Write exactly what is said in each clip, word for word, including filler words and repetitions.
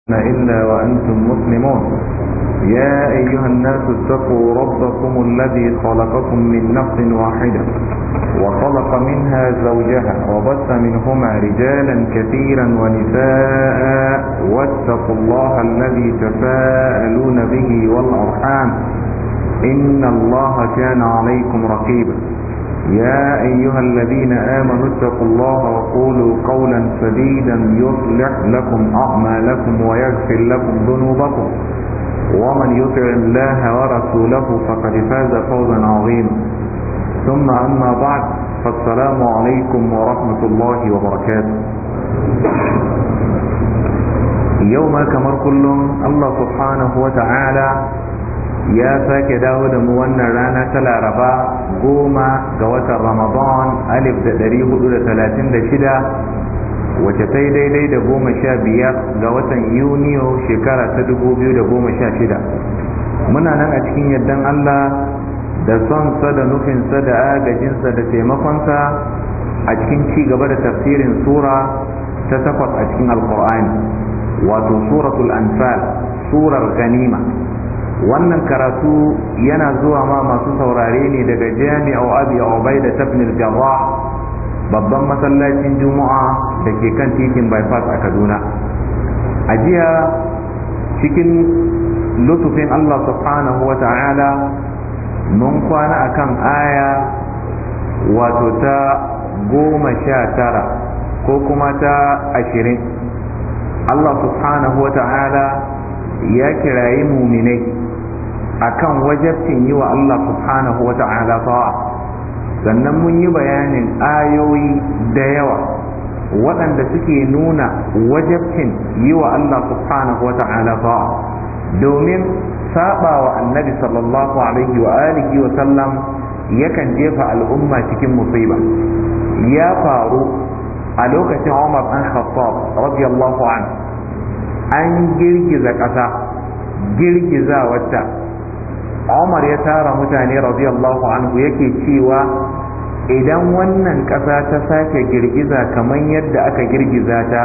إلا وأنتم مسلمون. يا أيها الناس اتقوا ربكم الذي خلقكم من نفس واحدة وخلق منها زوجها وبث منهما رجالا كثيرا ونساء واتقوا الله الذي تساءلون به والأرحام إن الله كان عليكم رقيبا. يا أيها الذين آمنوا اتقوا الله وقولوا قولا سديدا يصلح لكم أعمالكم ويغفر لكم ذنوبكم ومن يطع الله ورسوله فقد فاز فوزا عظيما. ثم أما بعد، فالسلام عليكم ورحمة الله وبركاته. يوم كمر كلهم الله سبحانه وتعالى ya sake dawo da mu wannan rana ta laraba goma ga watan ramadan alif da ɗari hudu da talatin da shida wace ta yi daidai da goma sha biyar ga watan yuniyo shekara ta dubu biyu da goma sha shida. Muna nan a cikin yardan Allah da sonsa da nufinsa da agajinsa da taimakonsa a cikin ci gaba da tafsirin sura ta takwas a cikin alkur'ani, wato suratul anfal, surar ganima. Wannan karatu yana zuwa ma masu saurare ne daga jami'a abi ubaida ibn al-jarrah, babban masallacin juma'a da ke kan titin bypass a kaduna. A jiya cikin lutufin Allah subhanahu wa ta'ala mun kwana akan aya wato ta goma sha tara ko kuma ta ashirin. Allah subhanahu wa ta'ala ya kirayi muminai akan wajabcin yi wa Allah subhanahu wa ta'ala ta'a, sannan mun yi bayanin ayoyi da yawa waɗanda suke nuna wajabcin yi wa Allah subhanahu wa ta'ala ta'a, domin saba wa annabi sallallahu alaihi wa alihi wa sallam yakan jefa al'umma cikin musiba. Ya faru a lokacin Umar bin Khattab radiyallahu anhu, an girgiza ƙasa girgiza wata Umar ya tara mutane radiyallahu anhu yake cewa idan wannan ƙasa ta sake girgiza kamar yadda aka girgiza ta,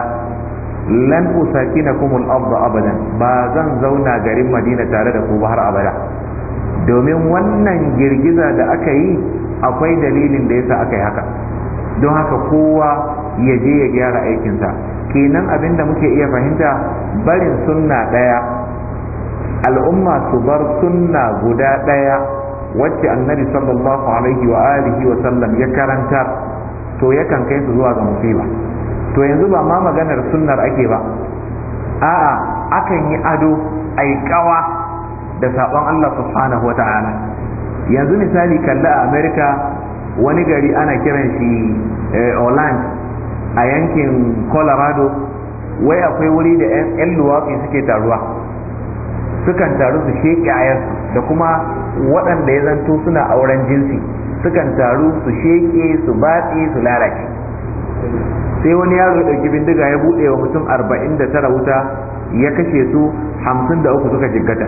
lan usakinakum al-ardh abadan, ba zan zauna garin Madina tare da ku ba har abada, domin wannan girgiza da aka yi akwai dalilin da yasa aka yi haka. Don haka kowa ya je ya gyara aikinsa. Kenan abinda muke iya fahimta, barin sunna ɗaya, al'umma su bar sunna guda ɗaya wacce annabi sallallahu alaihi wa alihi wa sallam ya karanta, to yakan kai su zuwa ga musiba. To yanzu ba ma maganar sunnar ake ba, a'a akan yi ado ai kawa da sabon Allah subhanahu wa ta'ala. Yanzu misali kalla a America, wani gari ana kiran shi Orlando a yankin Colorado, wai akwai wuri da 'yan luwafi suke taruwa, sukan taru su sheƙe ayarsu, da kuma waɗanda ya zanto suna auren jinsi sukan taru su sheƙe su batse su lalace. Sai wani yaro ya ɗauki bindiga ya buɗe wa mutum arba'in da tara wuta, ya kashe su hamsin da uku suka jikkata.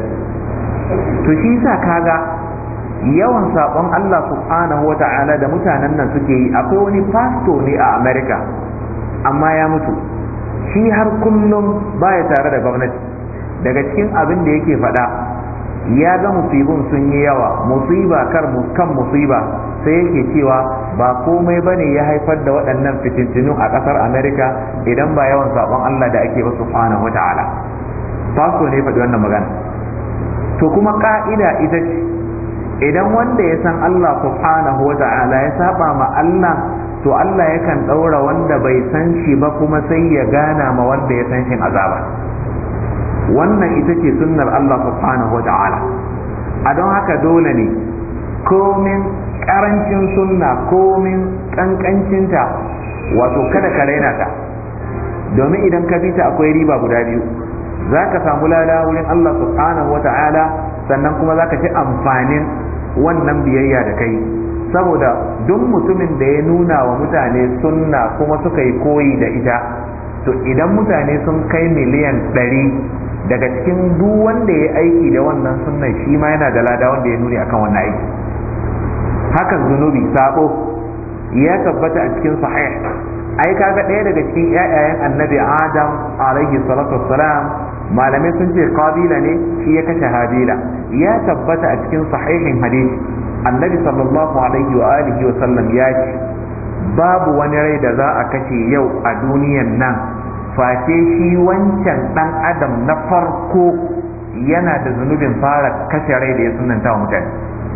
To shi sa kaga yawan saɓon Allah subhanahu wa ta'ala da mutanen nan suke yi. Akwai wani fasto ne a America, amma ya mutu, shi har kullum baya tare da gwamnati. Daga cikin abin da yake faɗa, ya ga musibin sun yi yawa, musiba kar kan musiba, sai yake cewa ba komai bane ya haifar da waɗannan fitintinu a ƙasar America idan ba yawan saɓon Allah da ake ba subhanahu wata'ala. Fasto ne faɗi wannan magana. To kuma ƙa'ida ita ce, idan wanda ya san Allah subhanahu wata'ala ya saba ma Allah, to Allah yakan ɗaura wanda bai san shi ba kuma sai ya gana ma wanda ya san shi azaba. Wannan ita ce sunnar Allah subhanahu wa ta'ala. A don haka dole ne komin karancin sunna, komin kankancinta, wato kada ka raina ta, domin idan ka bi ta akwai riba guda biyu. Za ka samu lada wurin Allah subhanahu wa ta'ala, sannan kuma za ka ci amfanin wannan biyayya da kai. Saboda duk mutumin da ya nuna wa mutane sunna kuma suka yi koyi da ita, to idan mutane sun kai miliyan ɗari, daga cikin duk wanda ya aiki da wannan sunnan shi ma yana da lada wanda ya nuni akan wannan aiki. Hakan zunubi sabo ya tabbata a cikin sahih ai kaga ɗaya daga cikin ƴaƴayen annabi adam alaihi salatu wassalam malamai sun ce qabila ne shi ya kashe habila. Ya tabbata a cikin sahihin hadisi annabi sallallahu alaihi wa alihi wa sallam ya ce babu wani rai da za a kashe yau a duniyan nan face shi wancan dan adam na farko yana da zunubin fara kashe rai da ya sunanta wa mutane.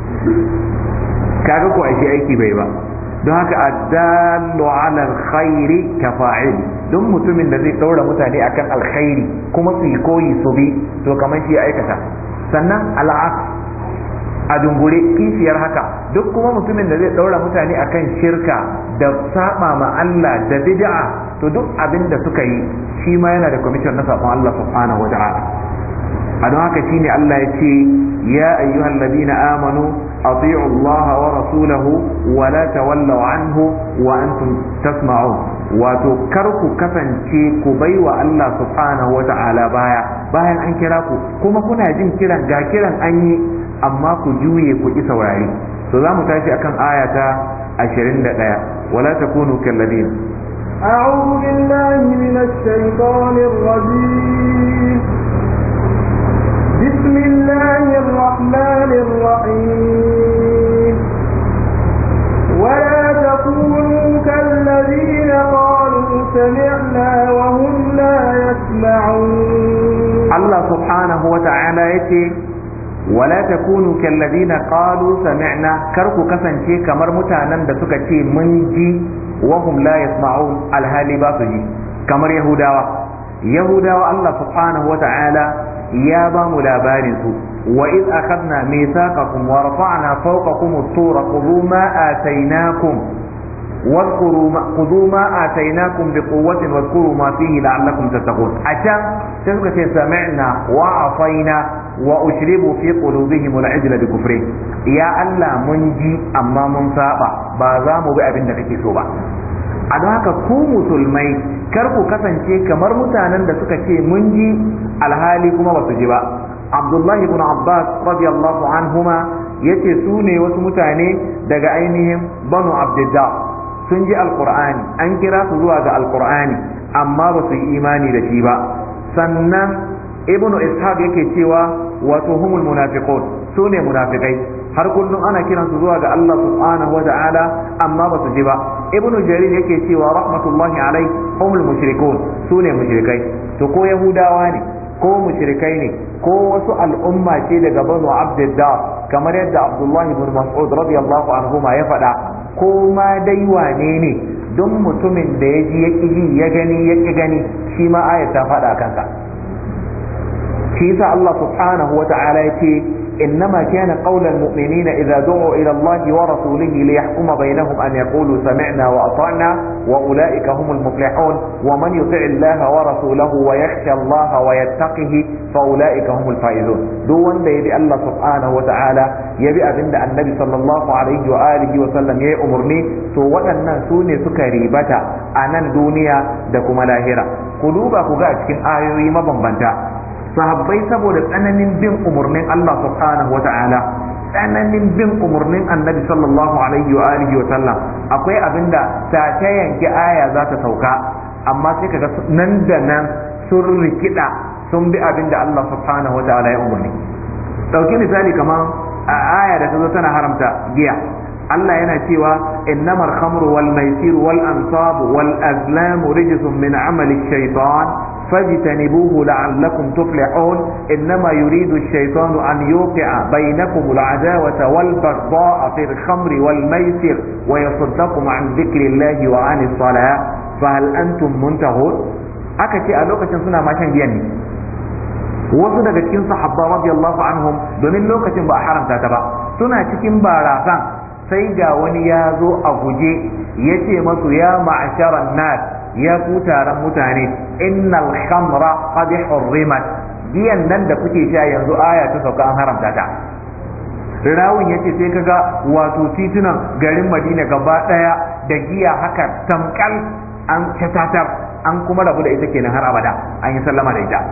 kaga ko ashe aiki bai ba. don haka addallu ala alkhairi ka fa'il, don mutumin da zai daura mutane akan alkhairi kuma su yi koyi su bi to kamar shi ya aikata. sannan al'as a dungure kishiyar haka duk kuma mutumin da zai daura mutane akan shirka da saba ma Allah da bid'a to duk abin da suka yi shi ma yana da commission na sabon Allah subhanahu wa ta'ala. a don haka shine Allah ya ce ya ayyuhal ladina amanu ati'u Allah wa rasulahu wa la tawallaw anhu wa antum tasma'un. wato kar ku kasance ku baiwa Allah subhanahu wa ta'ala baya bayan an kira ku kuma kuna jin kiran ga kiran an yi amma ku juye ku ki saurari. to za mu tashi akan aya ta ashirin da ɗaya wala takunu kal ladina a'udhu billahi minash shaitanir rajim. بسم الله الرحمن الرحيم ولا تكونوا كالذين قالوا سمعنا وهم لا يسمعون. الله سبحانه وتعالى يتي ولا تكونوا كالذين قالوا سمعنا كركو كسانشي كمر متانن da suka ce mun ji وهم لا يسمعون alhali ba su ji kamar yahudawa yahudawa Allah subhanahu wa ta'ala ya ba mu labarin su wa iz akhadna mithaqakum wa rafa'na fawqakum at-tura khudhu ma atainakum واذكروا ما خذوا ما آتيناكم بقوة واذكروا ما فيه لعلكم تتقون. أشان تسكت سمعنا وعصينا وأشربوا في قلوبهم العجل بكفرهم. يا الله منجي أما من صابا بازام بأبن دكتي صوبا. a don haka ku musulmai kar ku kasance kamar mutanen da suka ce mun ji alhali kuma ba su ji ba. Abdullahi ibn Abbas radiyallahu anhuma yace su ne wasu mutane daga ainihin Banu Abdiddar sun ji alqur'ani an kira su zuwa ga alqur'ani amma ba su yi imani da shi ba. sannan ibnu ishaq yake cewa wato humul munafiqun su ne munafikai har kullum ana kiransu zuwa ga Allah subhanahu wa ta'ala amma ba su ji ba. ibnu jarir yake cewa rahmatullahi alai humul mushrikun su ne mushrikai. to ko yahudawa ne ko mushrikai ne ko wasu al'umma ce daga banu abdiddar kamar yadda abdullahi ibn mas'ud radiyallahu anhu ma ya faɗa ko ma dai wane ne don mutumin da ya ji ya ji ya gani ya ki gani shi ma ayat ta faɗa kansa. shi yasa Allah subhanahu wa ta'ala yake إنما كان قول المؤمنين إذا دعوا إلى الله ورسوله ليحكم بينهم أن يقولوا سمعنا وأطعنا وأولئك هم المفلحون ومن يطع الله ورسوله ويخشى الله ويتقه فأولئك هم الفائزون. دون يبي الله سبحانه وتعالى يبي أبن النبي صلى الله عليه وآله وسلم يأمرني سوى أن سوني سكري بتا أنا الدنيا دكما لاهرة قلوبك قاعد كن آيوي ما بمبنتا sahabbai saboda tsananin bin umarnin Allah subhanahu wa ta'ala tsananin bin umarnin annabi sallallahu alaihi wa alihi wa sallam akwai abinda ta ta yanki aya za ta sauka amma sai kaga nan da nan sun rikida sun bi abinda Allah subhanahu wa ta'ala ya umarni. dauki misali kamar a aya da ta zo tana haramta giya Allah yana cewa innamal khamru wal maisir wal ansab wal azlam rijsun min amali shaytan فاجتنبوه لعلكم تفلحون إنما يريد الشيطان أن يوقع بينكم العداوة والبغضاء في الخمر والميسر ويصدكم عن ذكر الله وعن الصلاة فهل أنتم منتهون. أكتي ألوكة سنة ما كان بيني wasu daga cikin sahabba radiyallahu anhum domin lokacin ba a haramta ta ba suna cikin barasan sai ga wani ya zo a guje ya ce masu ya ma'asharan nas ya ku taron mutane innal khamra qad hurrimat giyan nan da kuke sha yanzu aya ta sauka an haramta ta. rawun yace sai kaga wato titunan garin Madina gaba daya da giya haka tamkal an catatar an kuma rabu da ita kenan har abada an yi sallama da ita.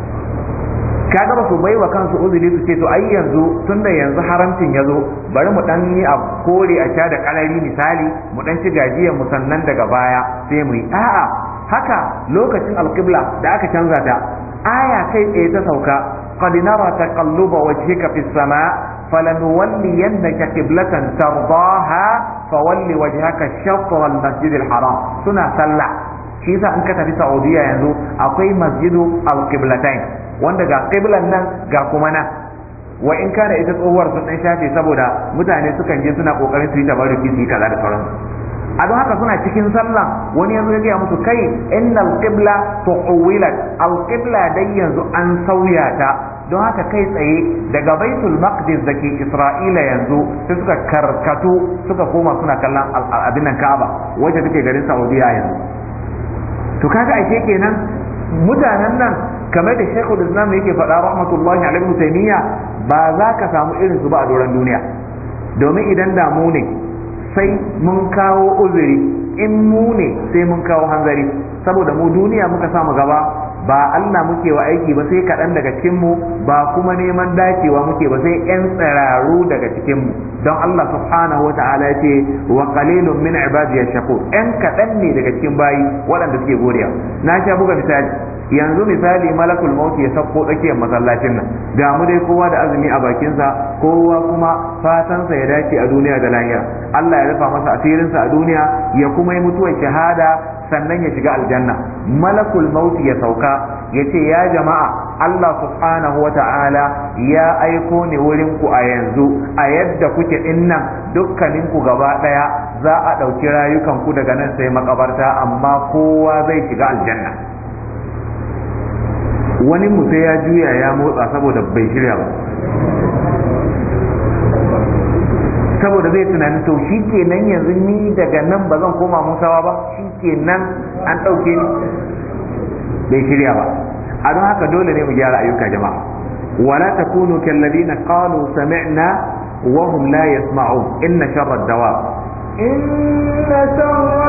kaga ba su bai wa kansu uzuri su ce to ai yanzu tunda yanzu haramcin ya zo bari mu dan yi a kore a sha da kalari misali mu dan ci gajiyar mu sannan daga baya sai mu yi a'a haka lokacin alqibla da aka canza ta aya kai tsaye ta sauka qad nara taqalluba wajhika fis sama falanuwalliyannaka qiblatan tardaha fawalli wajhaka shatr al-masjid al-haram suna sallah. shi yasa in ka tafi Saudiya yanzu akwai masjidu al-qiblatain wanda ga qiblan nan ga kuma nan, wa in kana ita tsohuwar sun dan shafe saboda mutane sukan je suna kokarin su yi tabarruki su yi kaza da sauransu. a don haka suna cikin sallah wani yanzu ya gaya musu kai innal qibla tuqwilat al-qibla dai yanzu an sauya ta, don haka kai tsaye daga baitul maqdis da ke isra'ila yanzu sai suka karkatu suka koma suna kallon abin nan ka'aba wacce take garin saudiya yanzu. to kaga ake kenan mutanen nan kamar da shekul islam yake faɗa rahmatullahi alaihi taymiya ba za ka samu irin su ba a doron duniya, domin idan damu ne sai mun kawo uzuri, in mu ne sai mun kawo hanzari, saboda mu duniya muka samu gaba, ba Allah muke wa aiki ba sai kaɗan daga cikinmu, ba kuma neman dacewa muke ba sai ƴan tsiraru daga cikinmu, don Allah subhanahu wa ta'ala ya ce wa qalilun min ibadiy shakur, ƴan kaɗan ne daga cikin bayi waɗanda suke godiya. na sha buga misali, yanzu misali malakul maut ya sauko tsakiyar masallacin nan, ga mu dai kowa da azumi a bakinsa, kowa kuma fatansa ya dace a duniya da lahira, Allah ya rufa masa asirinsa a duniya ya kuma yi mutuwar shahada sannan ya shiga aljanna. malakul mauti ya sauka ya ce ya jama'a Allah subhanahu wata'ala ya aiko ni wurin ku a yanzu, a yadda kuke dinnan dukkanin ku gaba daya za a ɗauki rayukan ku daga nan sai makabarta, amma kowa zai shiga aljanna. wani mu sai ya juya ya motsa saboda bai shirya ba, saboda zai tunani to shi kenan yanzu ni daga nan ba zan koma musawa ba, shi kenan an ɗauke ni, bai shirya ba. a don haka dole ne mu gyara ayyuka jama'a. wala takunu kalladina qalu sami'na wa hum la yasma'un inna sharra ad-dawab inna sharra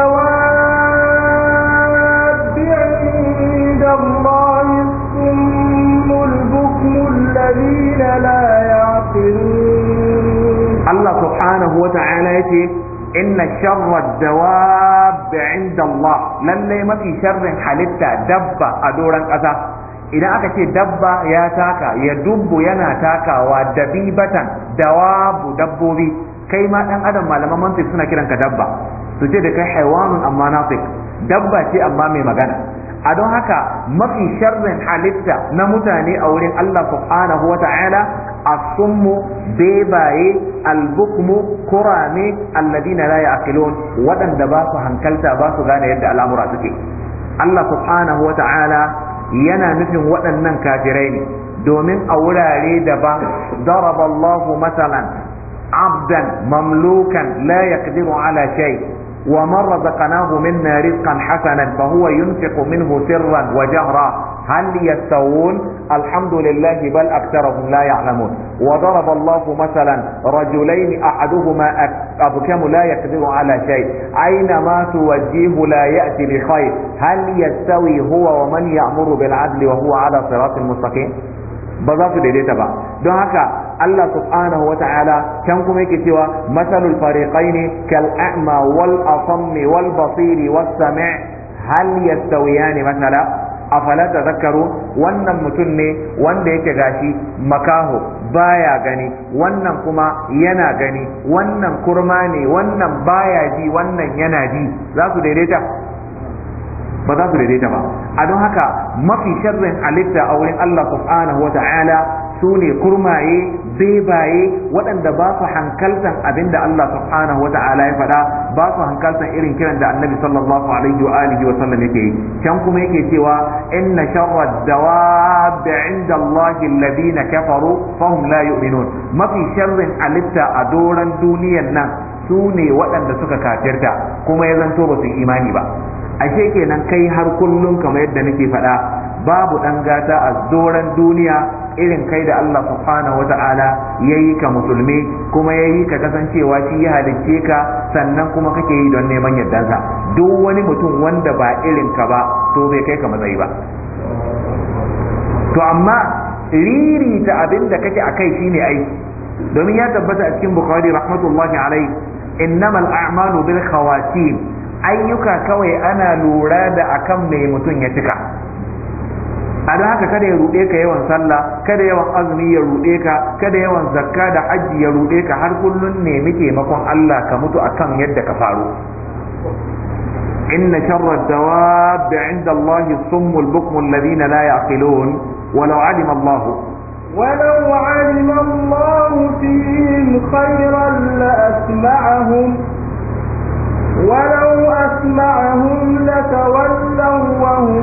ad-dawab 'inda Allahi as-summul bukmul ladina la ya'qilun. Allah subhanahu wa ta'ala yace inna sharra dawab inda Allah, lalle mafi sharrin halitta dabba a doran ƙasa. idan aka ce dabba ya taka, ya dubbu yana takawa, dabibatan dawabu dabbobi, kai ma dan adam malaman mantiq suna kiranka dabba, su ce da kai haiwanun amma nafiq, dabba ce amma mai magana. a don haka mafi sharrin halitta na mutane a wurin Allah subhanahu wa ta'ala asummu bebaye, albukmu kurame, alladina la ya'qilun, waɗanda ba su hankalta ba su gane yadda al'amura suke. Allah subhanahu wa ta'ala yana nufin waɗannan kafirai ne, domin a wurare daban daraba Allahu masalan abdan mamlukan la yaqdiru ala shay ومن رزقناه منا رزقا حسنا فهو ينفق منه سرا وجهرا هل يستوون الحمد لله بل أكثرهم لا يعلمون. وضرب الله مثلا رجلين أحدهما أبكم لا يقدر على شيء أينما توجيه لا يأتي بخير هل يستوي هو ومن يأمر بالعدل وهو على صراط مستقيم. ba za su daidaita ba. don haka Allah subhanahu wa ta'ala can kuma yake cewa masalul fariqaini kal a'ma wal asammi wal basiri was sami' hal yastawiyani masala afala tadhakkaru. wannan mutum ne wanda yake gashi makaho baya gani, wannan kuma yana gani, wannan kurma ne, wannan baya ji, wannan yana ji, za su daidaita? ba za su daidaita ba. a don haka mafi sharrin halitta a wurin Allah subhanahu wa ta'ala su ne kurmaye, bebaye, waɗanda ba su hankaltan abinda Allah subhanahu wa ta'ala ya faɗa, ba su hankaltan irin kiran da annabi sallallahu alaihi wa alihi wa sallam yake yi. can kuma yake cewa inna sharra dawab inda Allah alladhina kafaru fahum la yu'minun. mafi sharrin halitta a doran duniyan nan su ne waɗanda suka kafirta kuma ya zanto ba su yi imani ba. ashe kenan kai har kullum kamar yadda nake faɗa babu ɗan gata a doran duniya irin kai da Allah subhanahu wata'ala ya yi ka musulmi, kuma ya yi ka kasancewa shi ya halicce ka, sannan kuma kake yi don neman yardansa. duk wani mutum wanda ba irin ka ba to bai kai ka matsayi ba. to amma riri ta abin da kake a kai shine aiki, domin ya tabbata a cikin Bukhari rahmatullahi alaihi innamal a'malu bil khawatim, ayyuka kawai ana lura da akan mai mutum ya cika. a don haka kada ya ruɗe ka yawan sallah, kada yawan azumi ya ruɗe ka, kada yawan zakka da hajji ya ruɗe ka, har kullun nemi taimakon Allah ka mutu akan yadda ka faru. inna sharra ad-dawab 'inda Allah as-summu al-bukmu alladhina la ya'qilun walau 'alima Allah ولو علم الله فيهم خيرا لأسمعهم ولو أسمعهم لتولوا وهم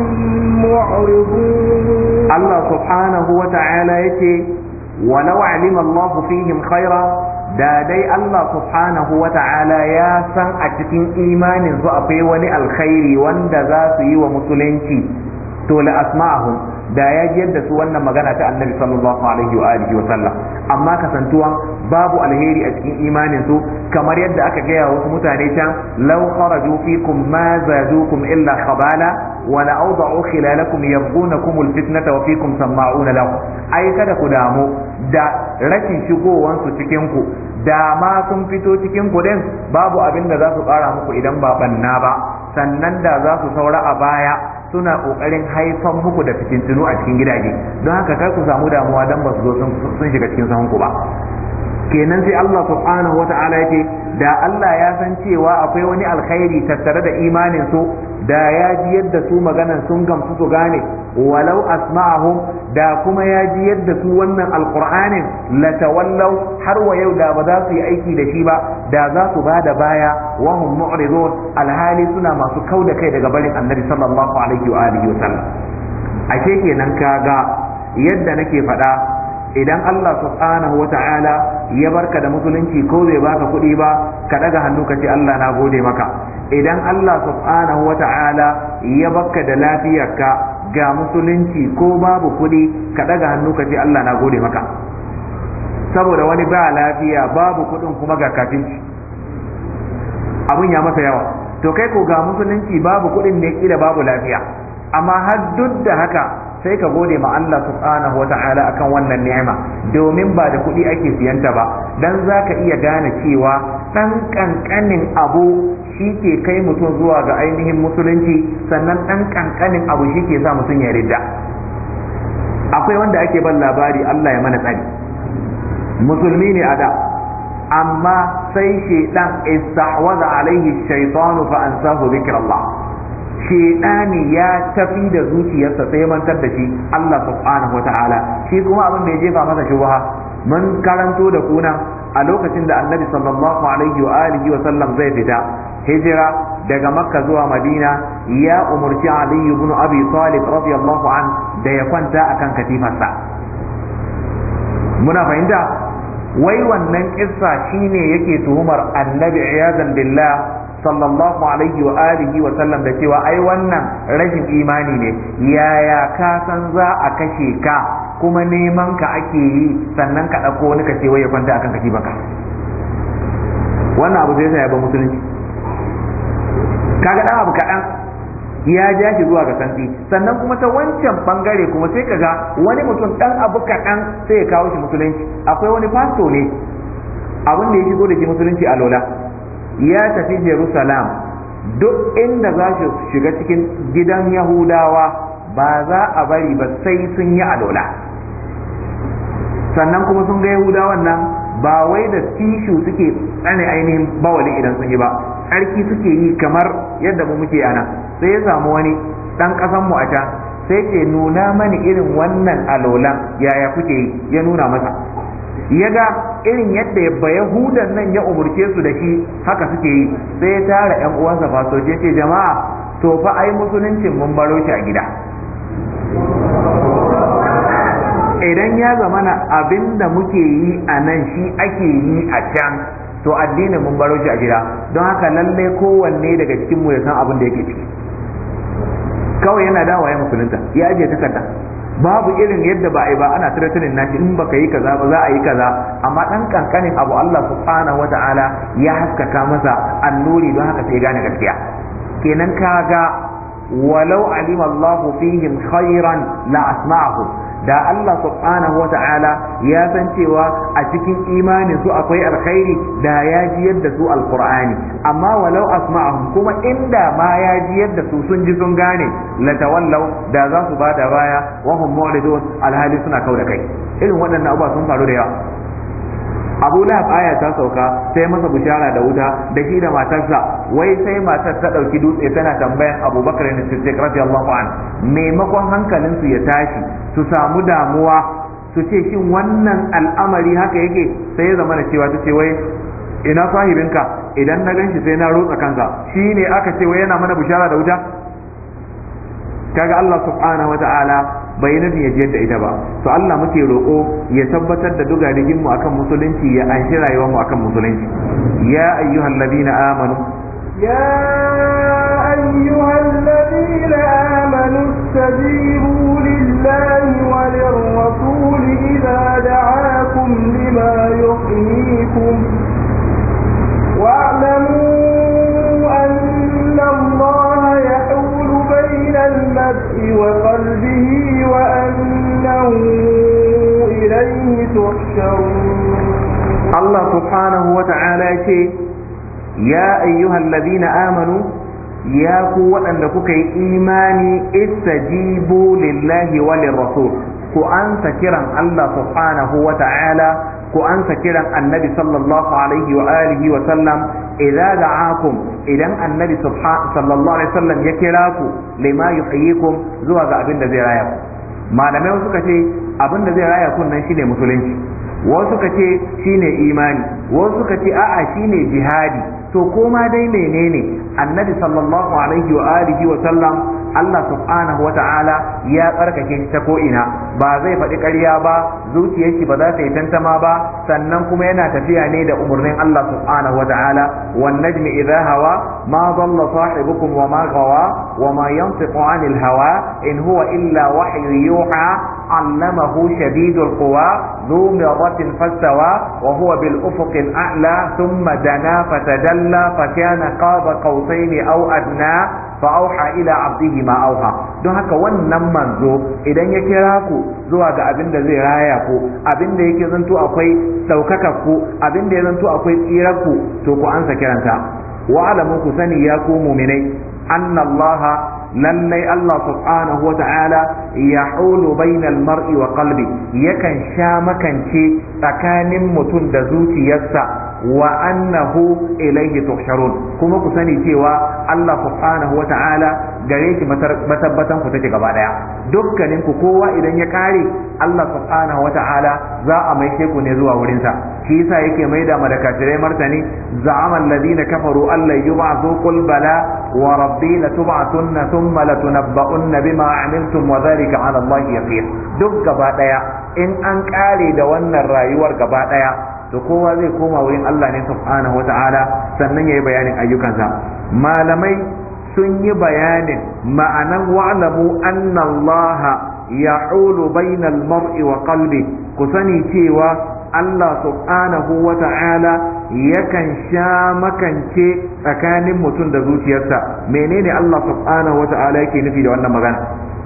معرضون. الله سبحانه وتعالى يتي ولو علم الله فيهم خيرا da dai Allah subhanahu wa ta'ala ya san a cikin imanin su akwai wani alkhairi wanda za su yi wa musulunci to la asma'ahum da ya ji yadda su wannan magana ta annabi sallallahu alaihi wa alihi wa sallam, amma kasantuwan babu alheri a cikin imanin su kamar yadda aka gaya wasu mutane can law kharaju fikum ma zadukum illa khabala wa la awda'u khilalakum yabghunakum alfitnata wa fikum sama'una lahu. ai kada ku damu da rashin shigowan su cikin ku, da ma sun fito cikin ku din babu abin da za su ƙara muku idan ba banna ba, sannan da za su saura a baya suna kokarin haifan muku da fitintunu a cikin gidaje, don haka kar ku samu damuwa dan ba su zo sun shiga cikin sahun ku ba. kenan sai Allah subhanahu wata'ala yake da Allah ya san cewa akwai wani alkhairi tattare da imanin su da ya ji yadda su maganan sun gamsu su gane, walau asma'ahum da kuma ya ji yadda su wannan alqur'anin la tawallau har wa yau da ba za su yi aiki da shi ba, da za su ba da baya wa hum mu'ridun alhali suna masu kauda kai daga barin annabi sallallahu alaihi wa alihi wa sallam. ashe kenan kaga yadda nake faɗa, idan Allah subhanahu wa ta'ala ya barka da musulunci ko bai baka kuɗi ba, ka daga hannu ka ce Allah na gode maka. idan Allah subhanahu wa ta'ala ya barka da lafiyarka ga musulunci ko babu kuɗi, ka daga hannu ka ce Allah na gode maka. saboda wani ba lafiya babu kuɗin kuma ga kafinci, abun ya masa yawa. to kai ko ga musulunci babu kuɗin ne, kila babu lafiya, amma har duk da haka sai ka gode ma Allah subhanahu wata'ala akan wannan ni'ima, domin ba da kuɗi ake siyanta ba, dan zaka iya gane cewa dan kankanin abu shi ke kai mutum zuwa ga ainihin musulunci, sannan dan kankanin abu shi ke sa mutum ya ridda. akwai wanda ake ban labari, Allah ya mana tsari, musulmi ne a da, amma sai shaitan istahwaza alaihi shaytanu fa ansahu dhikrallah, shedani ya tafi da zuciyarsa sai ya mantar da shi Allah subhanahu wata'ala. shi kuma abin da ya jefa masa shubha, mun karanto da kuna a lokacin da annabi sallallahu alaihi wa alihi wa sallam zai fita hijira daga makka zuwa madina, ya umurci ali ibn abi talib radiyallahu an da ya kwanta akan katifarsa. muna fahimta? wai wannan kissa shine yake tuhumar annabi iyazan billah sallallahu alaihi wa alihi wa sallam da cewa ai wannan rashin imani ne, yaya ka san za a kashe ka kuma neman ka ake yi sannan ka ɗauko wani ka ce wai ya kwanta akan kashi baka. wannan abu zai sa ya ba musulunci, kaga dan abu kaɗan ya ja shi zuwa ga santi, sannan kuma ta wancan bangare kuma sai kaga wani mutum dan abu kaɗan sai ya kawo shi musulunci. akwai wani fasto ne abin da ya shigo da shi musulunci a lola, ya tafi Jerusalem, duk inda za su shiga cikin gidan Yahudawa ba za a bari ba sai sun yi alola, sannan kuma sun ga Yahudawan nan ba wai da tishu suke tsane ainihin bawali idan sun yi ba, tsarki suke yi kamar yadda mu muke ana. sai ya samu wani dan kasan mu a can, sai ce nuna mani irin wannan alolan yaya kuke yi, ya nuna masa, ya ga irin yadda yabba yahudan nan ya umurce su da shi haka suke yi, sai ya tara yan uwansa fasoci ya ce jama'a to fa ai musuluncin mun baro shi a gida. idan ya zamana abinda muke yi a nan shi ake yi a can, to addinin mun baro shi a gida, don haka lalle kowanne daga cikin mu ya san abin da yake ciki. kawai yana dawo ya musulunta, ya ajiye takarda, babu irin yadda ba a yi ba, ana tunanin nashi in baka yi kaza ba za a yi kaza, amma dan kankanin abu Allah subhanahu wata'ala ya haskaka masa annuri, don haka sai gane gaskiya. kenan kaga walau alima Allah fihim khairan la asma'ahu, da Allah subhanahu wa ta'ala ya san cewa a cikin imanin su akwai alkhairi da ya ji yadda su alqur'ani amma walau asma'ahum kuma inda ma ya ji yadda su sun ji sun gane la tawallau da za su bada baya wa hum mu'ridun alhali suna kauda kai irin waɗannan abubuwa sun faru da yawa. Abu Lahab aya ta sauka sai masa bishara da wuta da shi da matarsa wai sai matar ta ɗauki dutse tana tambayan Abu Bakar ne Siddiq radiyallahu an maimakon hankalin su ya tashi su samu damuwa su ce shin wannan al'amari haka yake sai ya zama da cewa ta ce wai ina sahibinka idan na ganshi sai na rotsa kansa shine aka ce wai yana mana bishara da wuta. Kaga Allah subhanahu wa ta'ala bai nufi ya jiyar da ita ba to Allah muke roƙo ya tabbatar da dugadigin mu akan musulunci ya anshi rayuwar mu akan musulunci. Ya ayyuhal ladina amanu ya ayyuhal ladina amanu istajibu lillahi wa lirrasul idza da'akum lima yuhyikum wa'lamu anna Allah yahulu bayna al-mar'i wa qalbihi وأنه إليه تحشرون. الله سبحانه وتعالى يا أيها الذين آمنوا يا قوة أنكم إيماني استجيبوا لله وللرسول كأنت كرم الله سبحانه وتعالى كأنت كرم النبي صلى الله عليه وآله وسلم إذا دعاكم إذا النبي سبحانه صلى الله عليه وسلم يكراكم لما يحييكم زوج أبن ذرايكم malamai wasu ka ce abin da zai raya kunnan shine musulunci wasu ka ce shine imani wasu ka ce a'a shine jihadi to koma dai menene annabi sallallahu alaihi wa alihi wa sallam Allah subhanahu wa ta'ala ya tsarkake shi ta ko ina ba zai faɗi ƙarya ba zuciyar shi ba za ta yi tantama ba sannan kuma yana tafiya ne da umarnin Allah subhanahu wa ta'ala wan najmi idha hawa ma dalla sahibukum wa ma gawa wa ma yantiqu anil hawa in huwa illa wahyu yuha allamahu shadidul quwa ذو مرة فاستوى وهو بالأفق الأعلى ثم دنا فتدلى فكان قاب قوسين أو أدنى فأوحى إلى عبده ما أوحى don haka wannan manzo idan ya kira ku zuwa ga abin da zai raya ku abin da yake zanto akwai ɗaukaka ku abin da ya zanto akwai tsirar ku to ku ansa kiranta wa alamu ku sani ya ku muminai anna Allah lallai Allah subhanahu wa ta'ala ya hulu bainal mar'i wa qalbi yakan sha makance tsakanin mutum da zuciyarsa wa annahu ilaihi tuhsharun kuma ku sani cewa Allah subhanahu wa ta'ala gare shi matabbatan ku take gaba daya dukkanin ku kowa idan ya kare Allah subhanahu wa ta'ala za a maishe ku ne zuwa wurin sa shi yasa yake maida ma da kafirai martani za'ama alladhina kafaru an la yub'athu qul bala wa rabbi latub'athunna thumma latunabba'unna bima 'amiltum wa dhalika 'ala Allah yaqin duk gaba daya in an kare da wannan rayuwar gaba daya to kowa zai koma wurin Allah ne subhanahu wata'ala sannan yayi bayanin ayyukansa malamai sun yi bayanin ma'anan wa'lamu anna Allah ya'ulu bainal mar'i wa qalbi ku sani cewa Allah subhanahu wata'ala yakan sha makance tsakanin mutum da zuciyarsa menene Allah subhanahu wata'ala yake nufi da wannan magana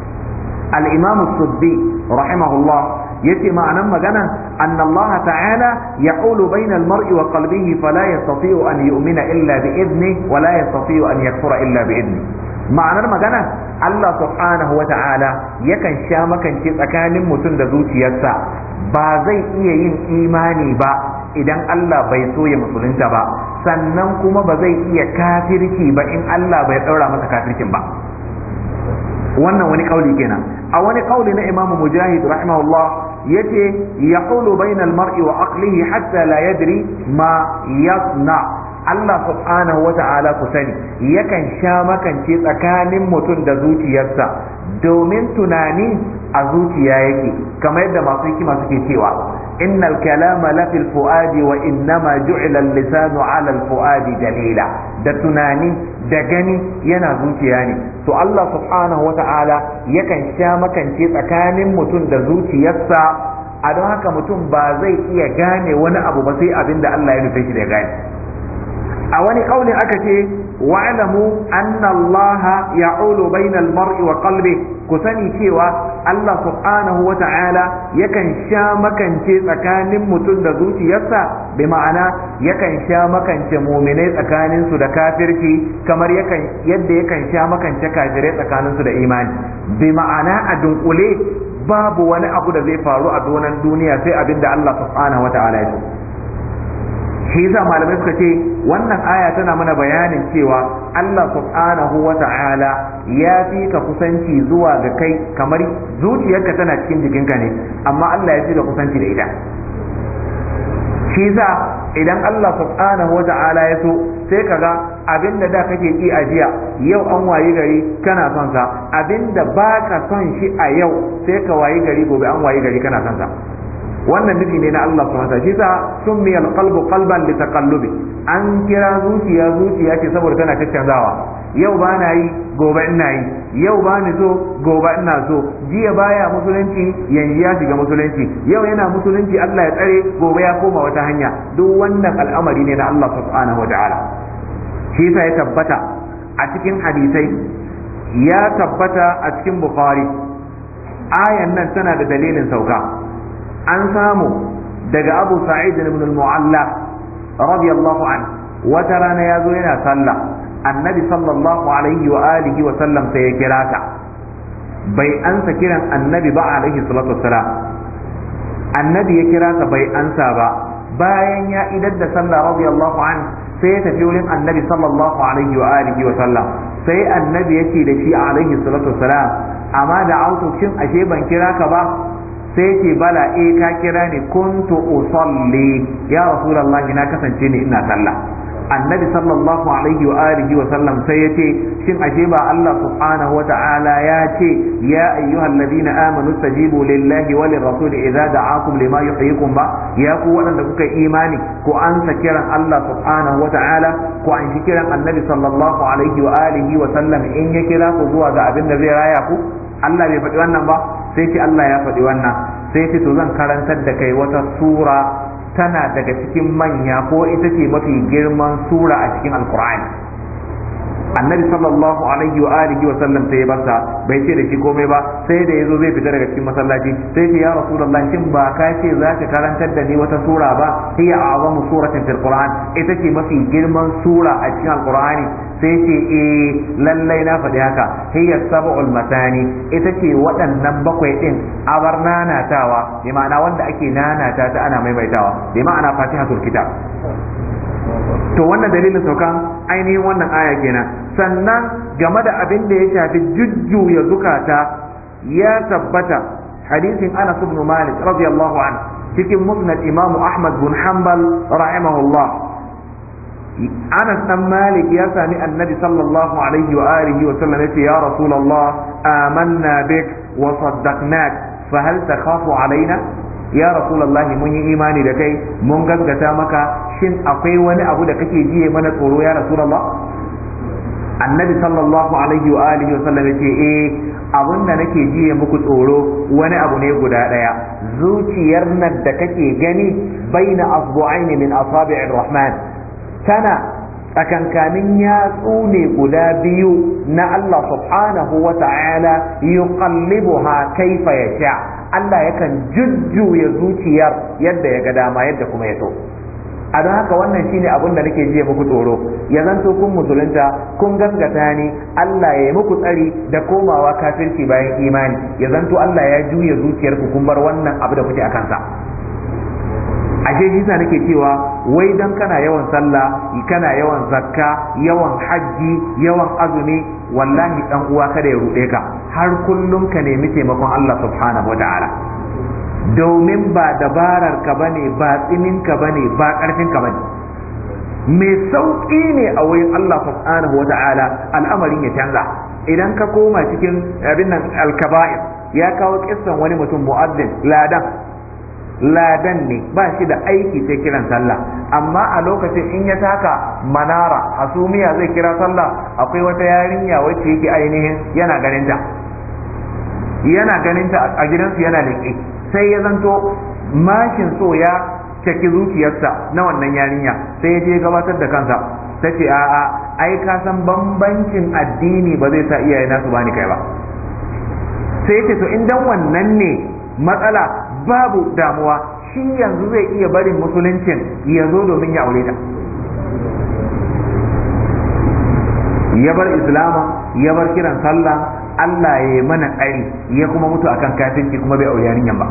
al-imam as-suddi rahimahullah yace ma'anan magana anna Allah ta'ala yaqulu bayna al-mar'i wa qalbihi fala yastati'u an yu'mina illa bi idni wa la yastati'u an yakfura illa bi idni ma'anar magana Allah subhanahu wa ta'ala yakan sha makance tsakanin mutum da zuciyarsa ba zai iya yin imani ba idan Allah bai so ya musulunta ba sannan kuma ba zai iya kafirci ba in Allah bai daura masa kafircin ba wannan wani kauli kenan a wani kauli na Imam Mujahid rahimahullah yace yaqulu bayna al-mar'i wa aqlihi hatta la yadri ma yasna Allah subhanahu wa ta'ala ku sani yakan sha makance tsakanin mutum da zuciyarsa domin tunani a zuciya yake kamar yadda masu hikima suke cewa innal kalama la fil fuadi wa innama ju'ila al-lisanu 'ala al-fuadi dalila da tunani da gani yana zuciya ne to Allah subhanahu wa ta'ala yakan sha makance tsakanin mutum da zuciyarsa a don haka mutum ba zai iya gane wani abu ba sai abinda Allah ya nufe shi da gane a wani kaulin aka ce wa'lamu anna Allah ya'ulu bainal mar'i wa qalbi ku sani cewa Allah subhanahu wa ta'ala yakan sha makance tsakanin mutum da zuciyarsa, bi ma'ana yakan sha makance muminai tsakanin su da kafirci kamar yakan yadda yakan sha makance kafirai tsakanin su da imani. Bi ma'ana a dunkule babu wani abu da zai faru a donan duniya sai abinda Allah subhanahu wa ta'ala ya so. Shi yasa malamai suka ce wannan aya tana mana bayanin cewa Allah subhanahu wa ta'ala ya fi ka kusanci zuwa ga kai kamar zuciyarka tana cikin jikinka ne, amma Allah ya fi ka kusanci da ita. Shi yasa idan Allah subhanahu wa ta'ala ya so sai kaga abinda da kake ki a jiya yau an wayi gari kana son sa, abinda baka son shi a yau sai ka wayi gari gobe an wayi gari kana son sa. Wannan nufi ne na Allah subhanahu wa ta'ala. Shi sa summiyal qalbu qalban li taqallubi, an kira zuciya zuciya ce saboda tana caccanzawa. Yau ba na yi gobe ina yi, yau ba ni so gobe ina so, jiya baya musulunci yanzu ya shiga musulunci, yau yana musulunci Allah ya tsare gobe ya koma wata hanya. Duk wannan al'amari ne na Allah subhanahu wa ta'ala. Shi sa ya tabbata a cikin hadisai, ya tabbata a cikin Bukhari, ayan nan tana da dalilin sauka. An samu daga Abu Sa'id ibn al-Mu'alla radiyallahu an, wata rana ya zo yana sallah, annabi sallallahu alaihi wa alihi wa sallam sai ya kira ka, bai ansa kiran annabi ba alaihi salatu wassalam. Annabi ya kira ka bai ansa ba, bayan ya idar da sallah radiyallahu an sai ya tafi wurin annabi sallallahu alaihi wa alihi wa sallam, sai annabi ya ce da shi alaihi salatu wassalam, amma da auto shin ashe ban kira ka ba? Sai ce bala eh ka kira ni, kuntu usalli ya rasulullah, na kasance ne ina sallah. Annabi sallallahu alaihi wa alihi wa sallam sai yace shin ashe ba Allah subhanahu wa ta'ala ya ce ya ayyuhalladhina amanu stajibu lillahi wa lirrasuli idza da'akum lima yuhyikum ba? Ya ku waɗanda kuka imani ku ansa kiran Allah subhanahu wa ta'ala, ku an shi kiran annabi sallallahu alaihi wa alihi wa sallam in ya kira ku zuwa ga abin da zai raya ku. Allah bai faɗi wannan ba? Sai ce Allah ya faɗi wannan. Sai ce to zan karantar da kai wata sura tana daga cikin manya ko ita ce mafi girman sura a cikin alkur'ani. Annabi sallallahu alaihi wa alihi wa sallam sai ya barsa, bai ce da shi komai ba, sai da yazo zai fita daga cikin masallaci sai ce ya rasulullah shin ba ka ce za ka karantar da ni wata sura ba, hiya a'zamu suratin fil qur'an, ita ce mafi girman sura a cikin alkur'ani. Sai ce eh lallai na faɗi haka, hiya sab'ul matani, ita ce waɗannan bakwai din abar nanatawa, bi ma'ana wanda ake nanata ta ana maimaitawa, bi ma'ana fatihatul kitab. To wannan dalilin saukan ainihin wannan aya kenan. Sannan game da abin da ya shafi jujjuya zukata, ya tabbata hadisin Anas ibn Malik radiyallahu anhu cikin musnad Imam Ahmad bin Hanbal rahimahullah. Anas dan Malik ya sami annabi sallallahu alaihi wa alihi wa sallam yace ya rasulullah amanna bik wa saddaqnak fa hal takhafu alaina? Ya rasulullahi mun yi imani da kai, mun gaskata maka, shin akwai wani abu da kake jiye mana tsoro ya rasulullah? Annabi sallallahu alaihi wa alihi wa sallam yace eh abun da nake jiye muku tsoro wani abu ne guda daya, zuciyar nan da kake gani baina asbu'aini min asabi'ir rahman, tana tsakankanin yatsu ne guda biyu na Allah subhanahu wa ta'ala, yuqallibuha kaifa yasha, Allah yakan jujjuya zuciyar yadda ya ga dama yadda kuma ya so. A don haka wannan shine abin da nake jiya muku tsoro, ya zanto kun musulunta kun gaskata ni, Allah ya yi muku tsari da komawa kafirci bayan imani, ya zanto Allah ya juya zuciyarku kun bar wannan abu da kuke a kansa. Ashe shi sa nake cewa wai dan kana yawan sallah, kana yawan zakka, yawan hajji, yawan azumi, wallahi dan uwa kada ya ruɗe ka, har kullum ka nemi taimakon Allah subhanahu wataala, domin ba dabarar ka bane, ba tsimin ka bane, ba karfin ka bane, mai sauki ne a wurin Allah subhanahu wataala al'amarin ya canza. Idan ka koma cikin abin nan al-kaba'ir, ya kawo kissan wani mutum mu'azzin ladan ladan ne, ba shi da aiki sai kiran sallah, amma a lokacin in ya taka manara hasumiya zai kira sallah, akwai wata yarinya wacce yake ainihin yana ganinta yana ganinta a gidansu yana leƙe, sai ya zanto mashin so ya caki zuciyarsa na wannan yarinya, sai ya je gabatar da kansa, ta ce a'a ai ka san bambancin addini ba zai sa iyaye nasu bani kai ba. sai ce to in dan wannan ne matsala babu damuwa, shi yanzu zai iya barin musuluncin ya zo domin ya aure ta. Ya bar islama, ya bar kiran sallah, Allah ya yi mana tsari, ya kuma mutu akan kafirci kuma bai aure yarinyan ba.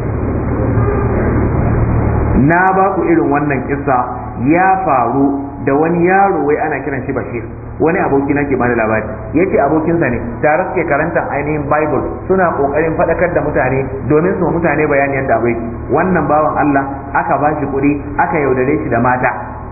Na ba ku irin wannan kissa ya faru da wani yaro wai ana kiran shi Bashir, wani aboki nake bani labari, yace abokinsa ne tare suke karantar ainihin Bible, suna kokarin fadakar da mutane domin su mutane bayani yadda abai. Wannan bawan Allah aka bashi kuɗi, aka yaudare shi da mata.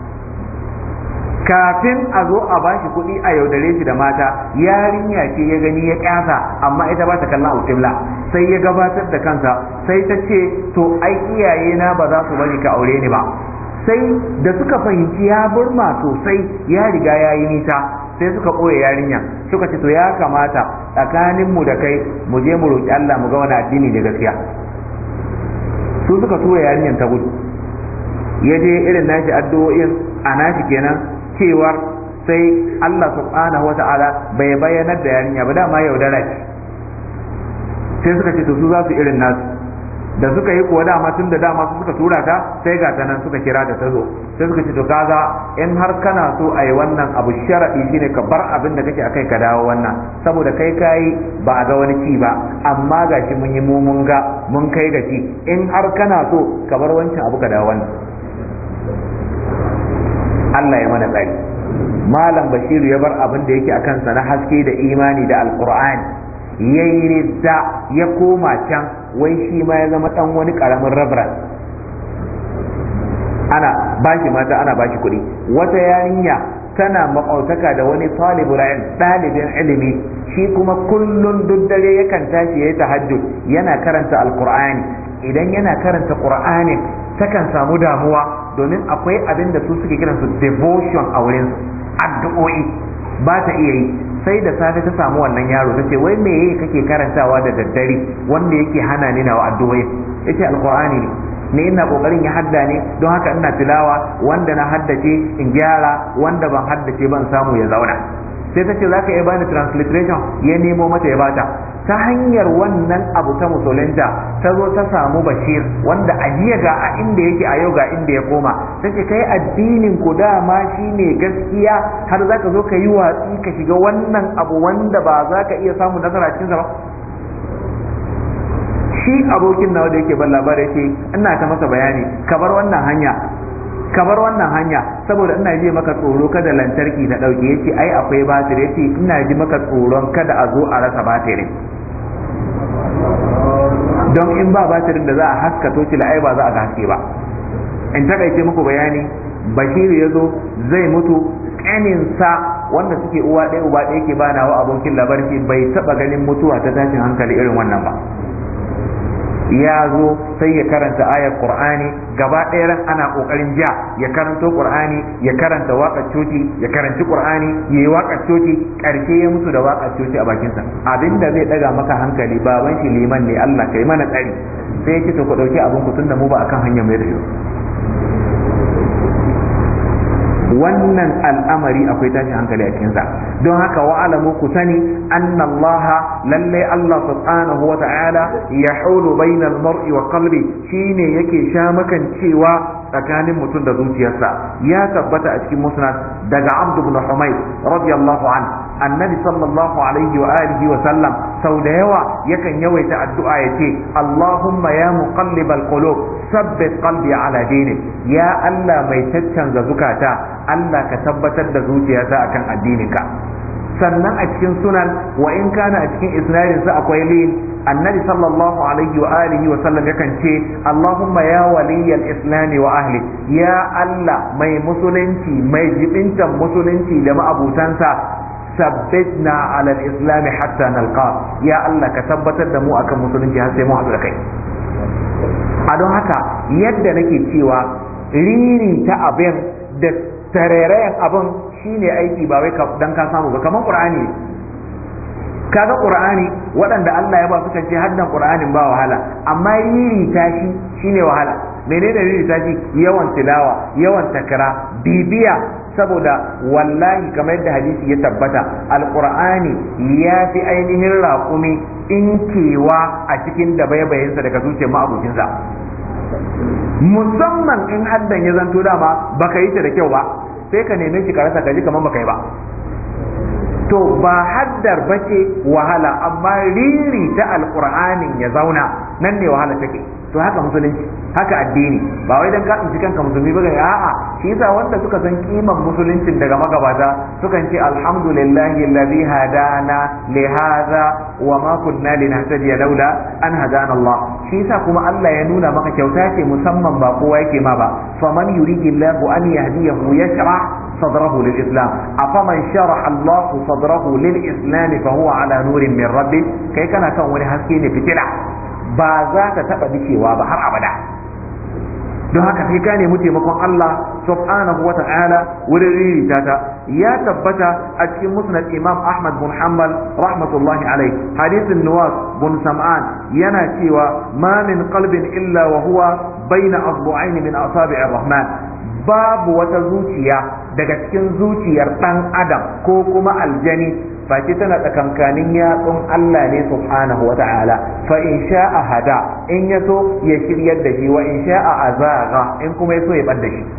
Kafin a zo a bashi kuɗi a yaudare shi da mata, yarinya ce ya gani ya kyasa, amma ita ba ta kallon alƙibla, sai ya gabatar da kansa, sai ta ce to ai iyaye na ba za su bari ka aure ni ba. Sai da suka fahimci ya burma sosai, ya riga ya yi nisa, sai suka ɓoye yarinya, suka ce to ya kamata tsakaninmu da kai mu je mu roƙi Allah mu ga wani addini da gaskiya. Su suka tura yarinyan ta gudu, ya je irin nashi addu'o'in a nashi kenan cewar sai Allah subhanahu wa ta'ala bai bayyanar da yarinya ba, dama yaudara ce. Sai suka ce to su za su irin nasu, da suka yi kuwa dama tun da dama su suka tura ta, sai ga ta nan suka kira ta tazo, sai suka ce to kaga in har kana so a yi wannan abu, sharadi shine ka bar abin da kake akai ka dawo wannan, saboda kai kai ba a ga wani ci ba, amma gashi mun yi mu mun ga mun kai ga ci, in har kana so ka bar wancan abu ka dawo wannan. Allah ya mana tsari. Malam Bashiru ya bar abin da yake akan sa na haske da imani da alqur'ani, yayi ridda ya koma can, wai shi ma ya zama dan wani karamin rabra, ana bashi mata ana bashi kuɗi. Wata yarinya tana makautaka da wani talibul ilm, ɗalibin ilimi, shi kuma kullun duk dare yakan tashi yayi tahajjud yana karanta alqur'ani. Idan yana karanta qur'anin takan samu damuwa, domin akwai abin da su suke kiransu devotion a wurin addu'o'i, ba ta iya yi. Sai da safe ta samu wannan yaro ta ce wai me yake kake karantawa da daddare wanda yake hana ni na addu'o'i? Yace alqur'ani ne, ne ina kokarin ya hadda ne, don haka ina tilawa, wanda na haddace in gyara, wanda ban haddace ban samu ya zauna. Sai ta ce za ka iya bani transliteration, ya nemo mata ya bata. Ta hanyar wannan abu ta musulunta ta zo ta samu Bashir, wanda a jiya ga a inda yake a yau ga inda ya koma. Ta ce kai addinin ku dama shi ne gaskiya, har za ka zo ka yi watsi ka shiga wannan abu wanda ba za ka iya samun nasara cikinsa ba. Shi abokin nawa da yake ban labarai yake ina ta masa bayani, ka bar wannan hanya ka bar wannan hanya saboda ina ji maka tsoro kada lantarki ta dauke. Yace ai akwai batiri. Yace ina ji maka tsoron kada a zo a rasa batirin, don in ba batirin da za a haska tocila ai ba za a ga haske ba. In takaice muku bayani, Bashiru ya zo zai mutu, ƙaninsa wanda suke uwa ɗaya uba ɗaya ke bana wa abokin labarci bai taɓa ganin mutuwa ta tashin hankali irin wannan ba. Ya zo sai ya karanta ayar Qur'ani gaba ɗaya ran ana kokarin ja, ya karanto Qur'ani, ya karanta waƙar coci, ya karanci Qur'ani, ya yi waƙar coci, ƙarshe ya mutu da waƙar coci a bakinsa. Abinda zai ɗaga maka hankali, baban shi liman ne, Allah kai mana tsari. Sai ya ce to ku ɗauki abin ku tunda mu ba akan hanyar mai da wannan al'amari akwai tashin hankali a cikinsa. Don haka wa'alamu ku sani anna Allah lallai Allah subhanahu wa ta'ala ya hulu bainal mar'i wa qalbi, shine yake sha makan cewa tsakanin mutum da zuciyarsa. Ya tabbata a cikin musnad daga Abd ibn Humayr radiyallahu an, annabi sallallahu alaihi wa alihi wa sallam sau da yawa yakan yawaita addu'a yace Allahumma ya muqallibal qulub sabbit qalbi ala dinik. Ya Allah mai caccanza zukata, Allah ka tabbatar da zuciyata akan addininka. Sannan a cikin sunan wa in kana a cikin isnadin sa akwai lin, annabi sallallahu alaihi wa alihi wa sallam yakan ce Allahumma ya waliyal islami wa ahli, ya Allah mai musulunci mai jibintan musulunci da ma'abutansa, sabbitna ala al-islam hatta nalqa. Ya Allah ka tabbatar da mu akan musulunci har sai mu haɗu da kai. A don haka yadda nake cewa riri ta abin da tarerayen abin shine aiki, ba wai dan ka samu ba. Kamar Qur'ani, kaga Qur'ani waɗanda Allah ya ba su kan ce haddan Qur'anin ba wahala, amma riri ta shi shine wahala. Menene riri ta shi? Yawan tilawa, yawan takra, bibiya, saboda wallahi kamar yadda hadisi ya tabbata alqur'ani ya fi ainihin raƙumi inkewa a cikin dabaibayinsa daga zuciyar ma'abucinsa, musamman in haddan ya zanto dama baka yi ta da kyau ba sai ka neme shi ka rasa gaji kamar baka yi ba. To ba haddar bace wahala, amma riri ta alqur'anin ya zauna nan ne wahala take. To haka musulunci, haka addini, ba wai dan ka tsinci kanka musulmi ba, a'a shi yasa wanda suka san kiman musuluncin daga magabata sukan ce alhamdulillahi alladhi hadana li hadha wa ma kunna linahtadiya laula an hadana Allah. Shi yasa kuma Allah ya nuna maka kyauta ce musamman ba kowa yake ma ba, faman yuridillahu an yahdiyahu yashrah صدره للإسلام أفمن شرح الله صدره للإسلام فهو على نور من ربه كي كان كان وني حسكي ne fitila ba za ta taba dikewa ba har abada. don haka sai ka nemi taimakon Allah subhanahu wa ta'ala wurin ririta ta. Ya tabbata a cikin musnad Imam Ahmad bin Hanbal rahmatullahi alaihi hadisin Nuwas bin Sam'an yana cewa ma min qalbin illa wa huwa baina asbu'ain min asabi'ir rahman, babu wata zuciya daga cikin zuciyar ɗan adam ko kuma aljani face tana tsakankanin yatsun Allah ne subhanahu wa ta'ala. Fa in sha'a hada, in ya so ya shiryar da shi, wa in sha'a azaga, in kuma ya so ya bar da shi.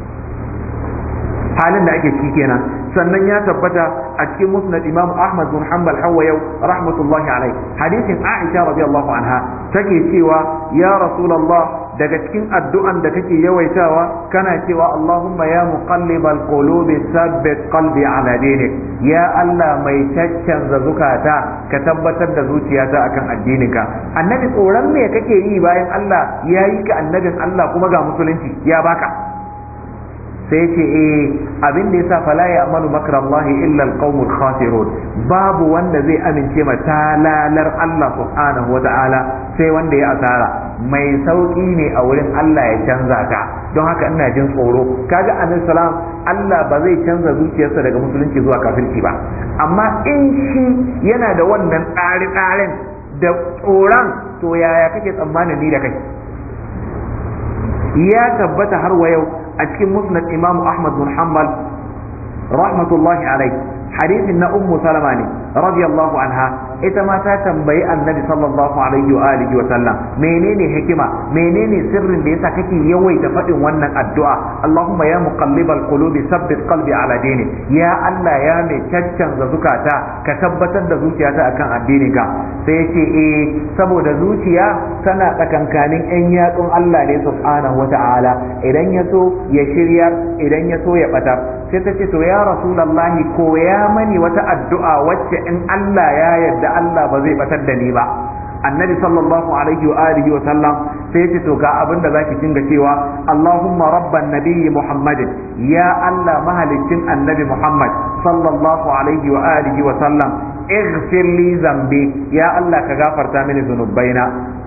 halin da ake ciki kenan. Sannan ya tabbata a cikin musnad Imam Ahmad bin Hanbal hawa yau rahmatullahi alaihi hadisin Aisha radiyallahu anha take cewa ya Rasulullah, daga cikin addu'an da kake yawaitawa kana cewa Allahumma ya muqallibal qulubi thabbit qalbi ala dinik, ya Allah mai caccanza zukata ka tabbatar da zuciyata akan addininka. Annabi tsoron me kake yi bayan Allah ya yi ka annabin Allah kuma ga musulunci ya baka? sai ce eh abin da yasa fala ya amalu makrallahi illa alqaumul khasirun, babu wanda zai amince ma talalar Allah subhanahu wata'ala sai wanda ya asara. Mai sauki ne a wurin Allah ya canza ka, don haka ina jin tsoro. Kaga annabi salam Allah ba zai canza zuciyarsa daga musulunci zuwa kafirci ba, amma in shi yana da wannan tsari-tsarin da tsoron, to yaya kake tsammanin ni da kai? Ya tabbata har wa yau a cikin musnad Imam Ahmad bin Hanbal rahmatullahi alaihi hadisin na ummu salama ne radiyallahu anha, ita ma ta tambayi annabi sallallahu alaihi wa alihi wa sallam menene hikima, menene sirrin da yasa kake yawaita faɗin wannan addu'a, Allahumma ya muqallibal qulubi sabbit qalbi ala dini, ya Allah ya mai caccanza zukata ka tabbatar da zuciyata akan addininka. sai yace eh saboda zuciya tana tsakankanin yan yatsun Allah ne subhanahu wa ta'ala, idan ya so ya shiryar, idan ya so ya batar. sai ta ce to ya rasulullahi koya mani wata addu'a wacce in Allah ya yarda Allah ba zai batar da ni ba. Annabi sallallahu alaihi wa alihi wa sallam sai ce to ga abin da zaki dinga cewa Allahumma rabban nabiyyi Muhammadin, ya Allah mahalicin annabi Muhammad sallallahu alaihi wa alihi wa sallam, اغفر لي ذنبي، يا الله كغفرت مني ذنوبينا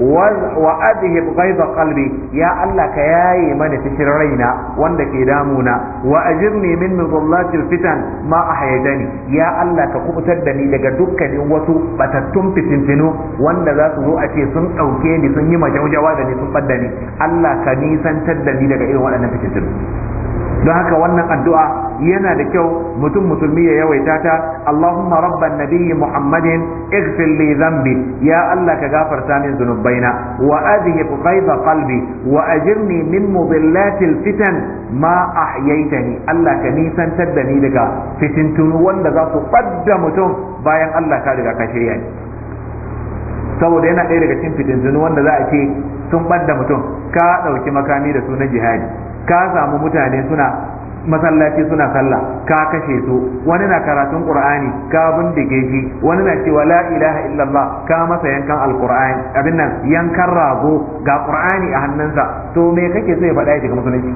وأذهب غيظ قلبي، يا الله كياي من تشرينا وندك دامونا، وأجرني من مظلات الفتن ما أحيدني، يا الله كقبتدني daga dukkanin wasu batattun fitintinu wanda za su zo a ce sun ɗauke ni sun yi majaujawa da ni sun ɓadda ni, Allah ka nisantar da ni daga irin waɗannan fitintinu. don haka wannan addu'a yana da kyau mutum musulmi ya yawaita ta. Allahumma rabban nabiyyi Muhammadin ighfir li dhanbi, ya Allah ka gafarta min zunubaina, wa adhhib ghaiza qalbi, wa ajirni min mudillatil fitan ma ahyaitani, Allah ka nisantar da ni daga fitintunu wanda za su ɓadda mutum bayan Allah ka riga ka shirya ni. saboda yana ɗaya daga cikin fitintunu wanda za a ce sun ɓadda mutum, ka ɗauki makami da sunan jihadi, ka samu mutane suna masallaci suna sallah ka kashe su, wani na karatun qur'ani ka bindige shi, wani na cewa la ilaha illallah ka masa yankan alqur'ani abin nan yankan rago ga qur'ani a hannunsa, to me kake so ya faɗa ya shiga musulunci?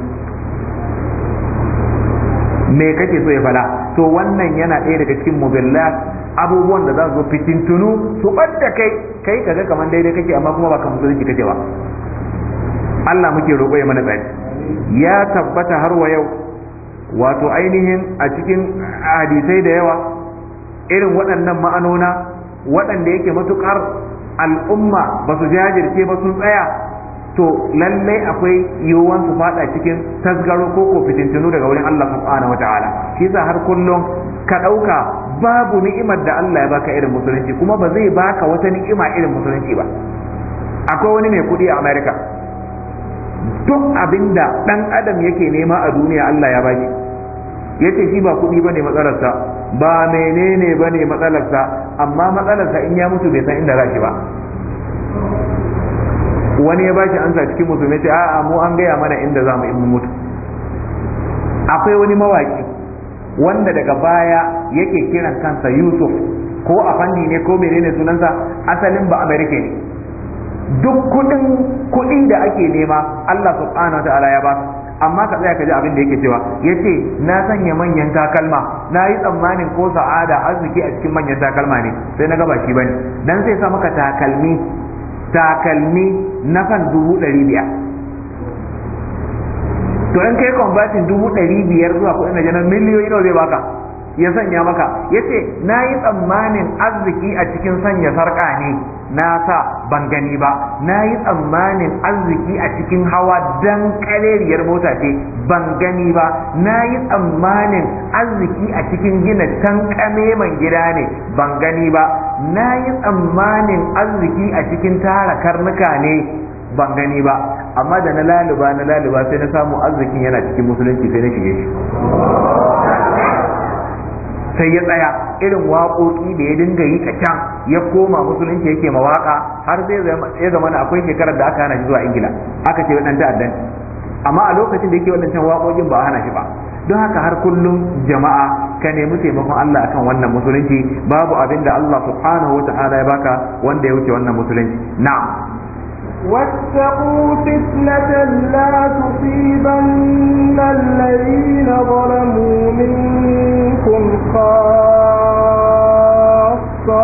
me kake so ya faɗa? to wannan yana ɗaya daga cikin mubillat, abubuwan da za su fitintunu su ɓadda kai kai kaga kamar daidai kake amma kuma ba ka musulunci kake ba. Allah muke roƙo ya mana tsari. Ya tabbata har wa yau wato ainihin a cikin hadisai da yawa irin waɗannan ma'anona waɗanda yake matuƙar al'umma ba su jajirce ba sun tsaya to lallai akwai yiwuwan su fada cikin tasgaro ko ko fitintunu daga wurin Allah subhanahu wataala. shi yasa har kullum ka dauka babu ni'imar da Allah ya baka irin musulunci, kuma ba zai baka wata ni'ima irin musulunci ba. akwai wani mai kudi a America, duk abinda dan adam yake nema a duniya Allah ya baki. yace shi ba kudi bane matsalarsa, ba menene bane matsalarsa, amma matsalarsa in ya mutu bai san inda za shi ba. wani ya bashi ansa cikin musulmi ce a'a mu an gaya mana inda za mu in mutu. akwai wani mawaki wanda daga baya yake kiran kansa Yusuf, ko a fanni ne ko menene sunansa, asalin ba Amerika ne. duk kudin kudi da ake nema Allah subhanahu wataala ya ba, amma ka tsaya ka ji abin da yake cewa. yace na sanya manyan takalma, na yi tsammanin ko sa'ada arziki a cikin manyan takalma ne, sai na ga ba shi bane. dan sai sa maka takalmi takalmi na kan dubu ɗari biyar. to in kai kwambatin dubu ɗari biyar zuwa kuɗin na janar miliyoyi nawa zai baka? ya sanya maka. ya ce na yi tsammanin arziki a cikin sanya sarƙa ne, na sa ban gani ba. na yi tsammanin arziki a cikin hawa dan ƙarerriyar mota ce, ban gani ba. na yi tsammanin arziki a cikin gina tankame man gida ne, ban gani ba. na yi tsammanin arziki a cikin tara karnuka ne, ban gani ba. amma da na laluba na laluba sai na samu arzikin yana cikin musulunci, sai na shige shi. sai ya tsaya irin waƙoƙi da ya dinga yi ta can, ya koma musulunci yake mawaƙa, har sai ya zama akwai shekarar da aka hana shi zuwa Ingila, aka ce waɗanda ta'addan. amma a lokacin da yake waɗancan waƙoƙin ba a hana shi ba. don haka har kullum jama'a ka nemi taimakon Allah akan wannan musulunci. babu abin da Allah subhanahu wa ta'ala ya baka wanda ya wuce wannan musulunci. na'am. واتقوا فتنة لا تصيبن الذين ظلموا منكم خاصة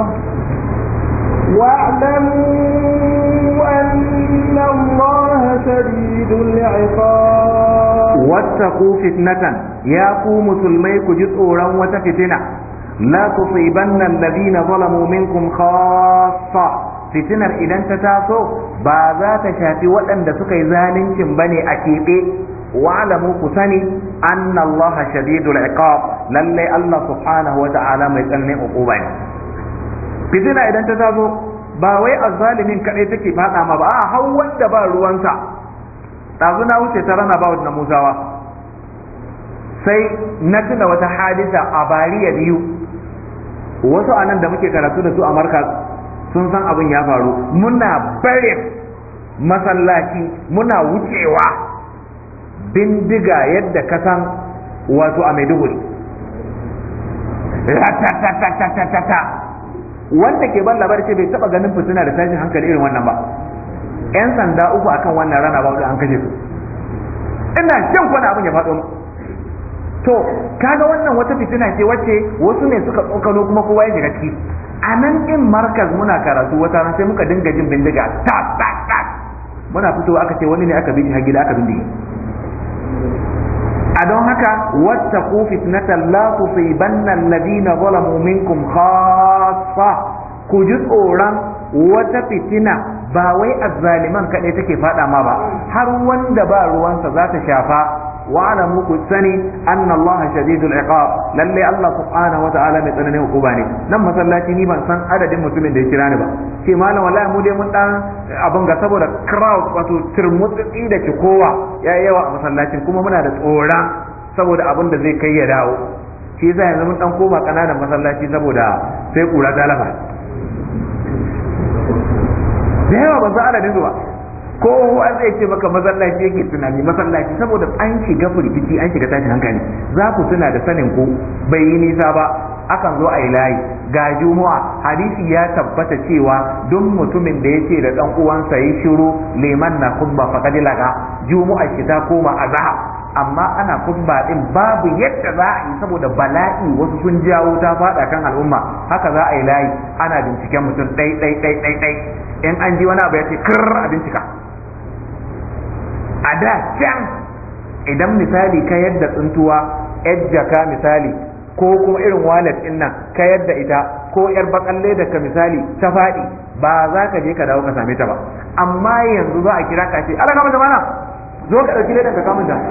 واعلموا أن الله شديد العقاب. واتقوا فتنة يا قوم مسلميك جزء وتفتنة لا تصيبن الذين ظلموا منكم خاصة. fitinar idan ta taso ba za ta shafi waɗanda suka yi zalincin bane a keɓe. wa'lamu ku sani anna Allah shadidul iqab, lallai Allah subhanahu wa ta'ala mai tsananin uquba ne. fitina idan ta taso ba wai azzalimin kadai take fada ma ba, a har wanda ba ruwansa. dazu na wuce ta rana ba na Musawa, sai na tuna wata hadisa a bariya biyu. wasu anan da muke karatu da su a markaz sun san abin ya faru. muna barin masallaci muna wucewa, bindiga yadda ka san wato a Maiduguri, ratatatatata, wanda ke ban labar ce bai taba ganin fitina da tashin hankali irin wannan ba. yan sanda uku akan wannan rana ba an kashe su. ina shan kwana abin ya faɗo. to kaga wannan wata fitina ce wacce wasu ne suka tsokano kuma kowa ya shiga ciki. a nan din markaz muna karatu wata ran sai muka dinga jin bindiga ta ta ta, muna fitowa aka ce wani ne aka bi shi har gida aka bindige. a don haka wattaqu fitnatan la tusibanna alladhina zalamu minkum khassa, ku ji tsoron wata fitina ba wai azzaliman kadai take fada ma ba, har wanda ba ruwansa za ta shafa. wa'lamu ku sani anna Allah shadidul iqab, lalle Allah subhanahu wa ta'ala mai tsananin hukuma ne. nan masallaci ni ban san adadin mutumin da ya kira ni ba, ce malam wallahi mu dai mun dan abin ga saboda crowd wato turmutsi da cikowa ya yawa a masallacin, kuma muna da tsoron saboda abin da zai kai ya dawo. shi yasa yanzu mun dan koma kananan masallaci saboda sai kura ta lafa. da yawa ba za adadin zuwa ko an zai ce maka masallaci yake tunani masallaci, saboda an shiga firgici an shiga tashin hankali. za ku tuna da sanin ku bai yi nisa ba, akan zo a yi layi ga juma'a, hadisi ya tabbata cewa duk mutumin da ya ce da dan uwansa yi shiru liman na kubba faqad laga, juma'a shi ta koma azhar. amma ana kubba din babu yadda za a yi saboda bala'i, wasu sun jawo ta fada kan al'umma. haka za a yi layi ana binciken mutum ɗai ɗai ɗai ɗai ɗai, in an ji wani abu ya ce kirr a bincika. a da can idan misali ka yadda tsuntuwa yar jaka misali ko kuma irin wallet din nan ka yadda ita ko yar bakalle da ka misali ta faɗi ba za ka je ka dawo ka same ta ba, amma yanzu za a kira ka ce Allah ka mata mana zo ka ɗauki ledan ka kamun ta.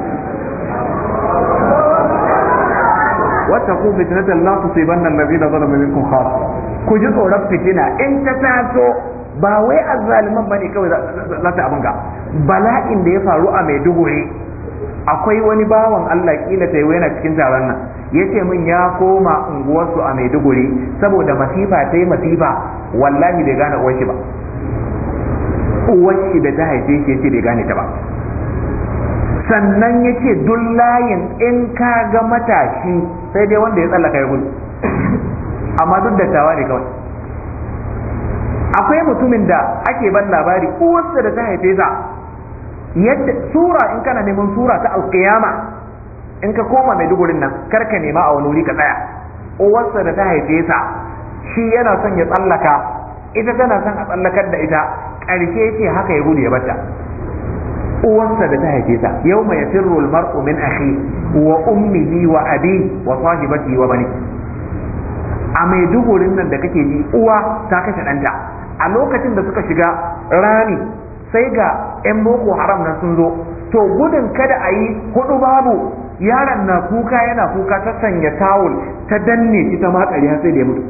wata ku fitnatan la tusibanna alladhina zalamu minkum khas, ku ji tsoron fitina in ta taso ba wai azzaliman bane kawai za ta abin ga bala'in da ya faru a Maiduguri. Akwai wani bawan Allah kila ta yana cikin taron nan yace min ya koma unguwarsu a Maiduguri saboda masifa ta yi masifa, wallahi bai gane uwar shi ba, uwar shi da ta haife shi yace bai gane ta ba. Sannan yace duk layin in ka ga matashi sai dai wanda ya tsallaka ya gudu, amma duk dattawa ne kawai. Akwai mutumin da ake ban labari uwarsa da ta haife sa yadda sura, in kana neman sura ta alƙiyama in ka koma Maidugurin nan kar ka nema a wani wuri ka tsaya. Uwarsa da ta haife sa shi yana son ya tsallaka, ita tana son a tsallakar da ita, ƙarshe ce haka ya gudu ya bata. Uwarsa da ta haife sa yawma yafirru al-mar'u min akhi wa ummihi wa abi wa sahibatihi wa bani. A Maidugurin nan da kake ji uwa ta kashe ɗanta, a lokacin da suka shiga rami sai ga 'yan boko haram nan sun zo, to gudun kada a yi hudu babu, yaron na kuka yana kuka, ta sanya tawul ta danne shi ta makari har sai da ya mutu.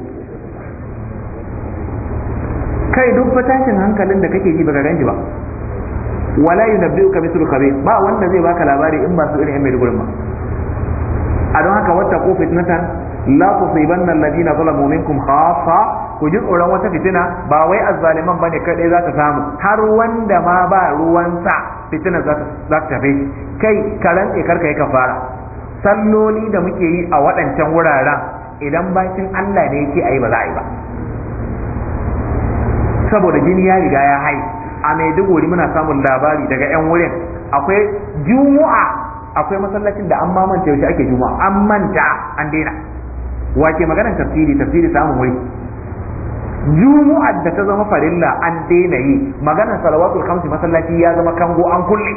Kai duk fatashin hankalin da kake ji baka ganji ba, wala yunabbi'uka mithlu khabir, ba wanda zai baka labari in ba su irin 'yan Maiduguri ba. A don haka wata ko fitnatan la tusibanna alladhina zalamu minkum khassa, ku ji tsoron wata fitina ba wai azzaliman bane kadai za ta samu, har wanda ma ba ruwansa fitina za ta tafe shi. Kai ka rantse karka yi kafara. Salloli da muke yi a waɗancan wuraren idan bakin Allah ne yake ayi ba za a yi ba, saboda jini ya riga ya hai. A Maiduguri muna samun labari daga 'yan wurin, akwai juma'a, akwai masallacin da an mamanta yaushe ake juma'a, an manta an daina. Wace maganar tafsiri tafsiri samun wuri, jumu'ar da ta zama farilla an daina yi, maganar salawatul khamsi masallaci ya zama kango an kulle,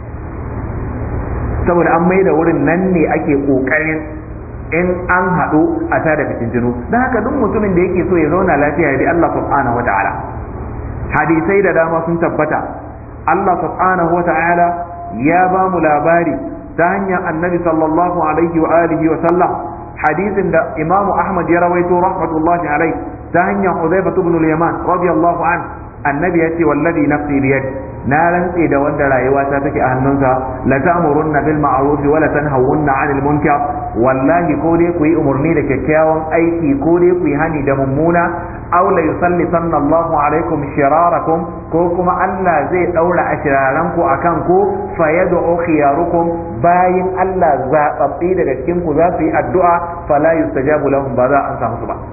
saboda an mai da wurin nan ne ake kokarin in an haɗu a tada fitintinu. don haka duk mutumin da yake so ya zauna lafiya ya bi Allah subhanahu wata'ala. Hadisai da dama sun tabbata Allah subhanahu wata'ala ya ba mu labari ta hanyar annabi sallallahu alaihi wa alihi wa sallam, hadisin da imamu Ahmad ya rawaito rahmatullahi alaihi ta hanyar Hudhayfa ibn al-Yaman radiyallahu an, annabi yace wallazi nafsi bi yadi, na rantse da wanda rayuwa ta take a hannunsa, la ta'murunna bil ma'ruf wa la tanhawunna 'anil munkar, wallahi ko dai ku yi umarni da kyakkyawan aiki ko dai ku yi hani da mummuna, aw la yusallitanna Allahu alaikum shirarakum, ko kuma Allah zai daura ashiraranku akan ku, fa yad'u khiyarukum, bayin Allah zababbi daga cikin ku za su yi addu'a, fala yustajabu lahum, ba za an samu su ba.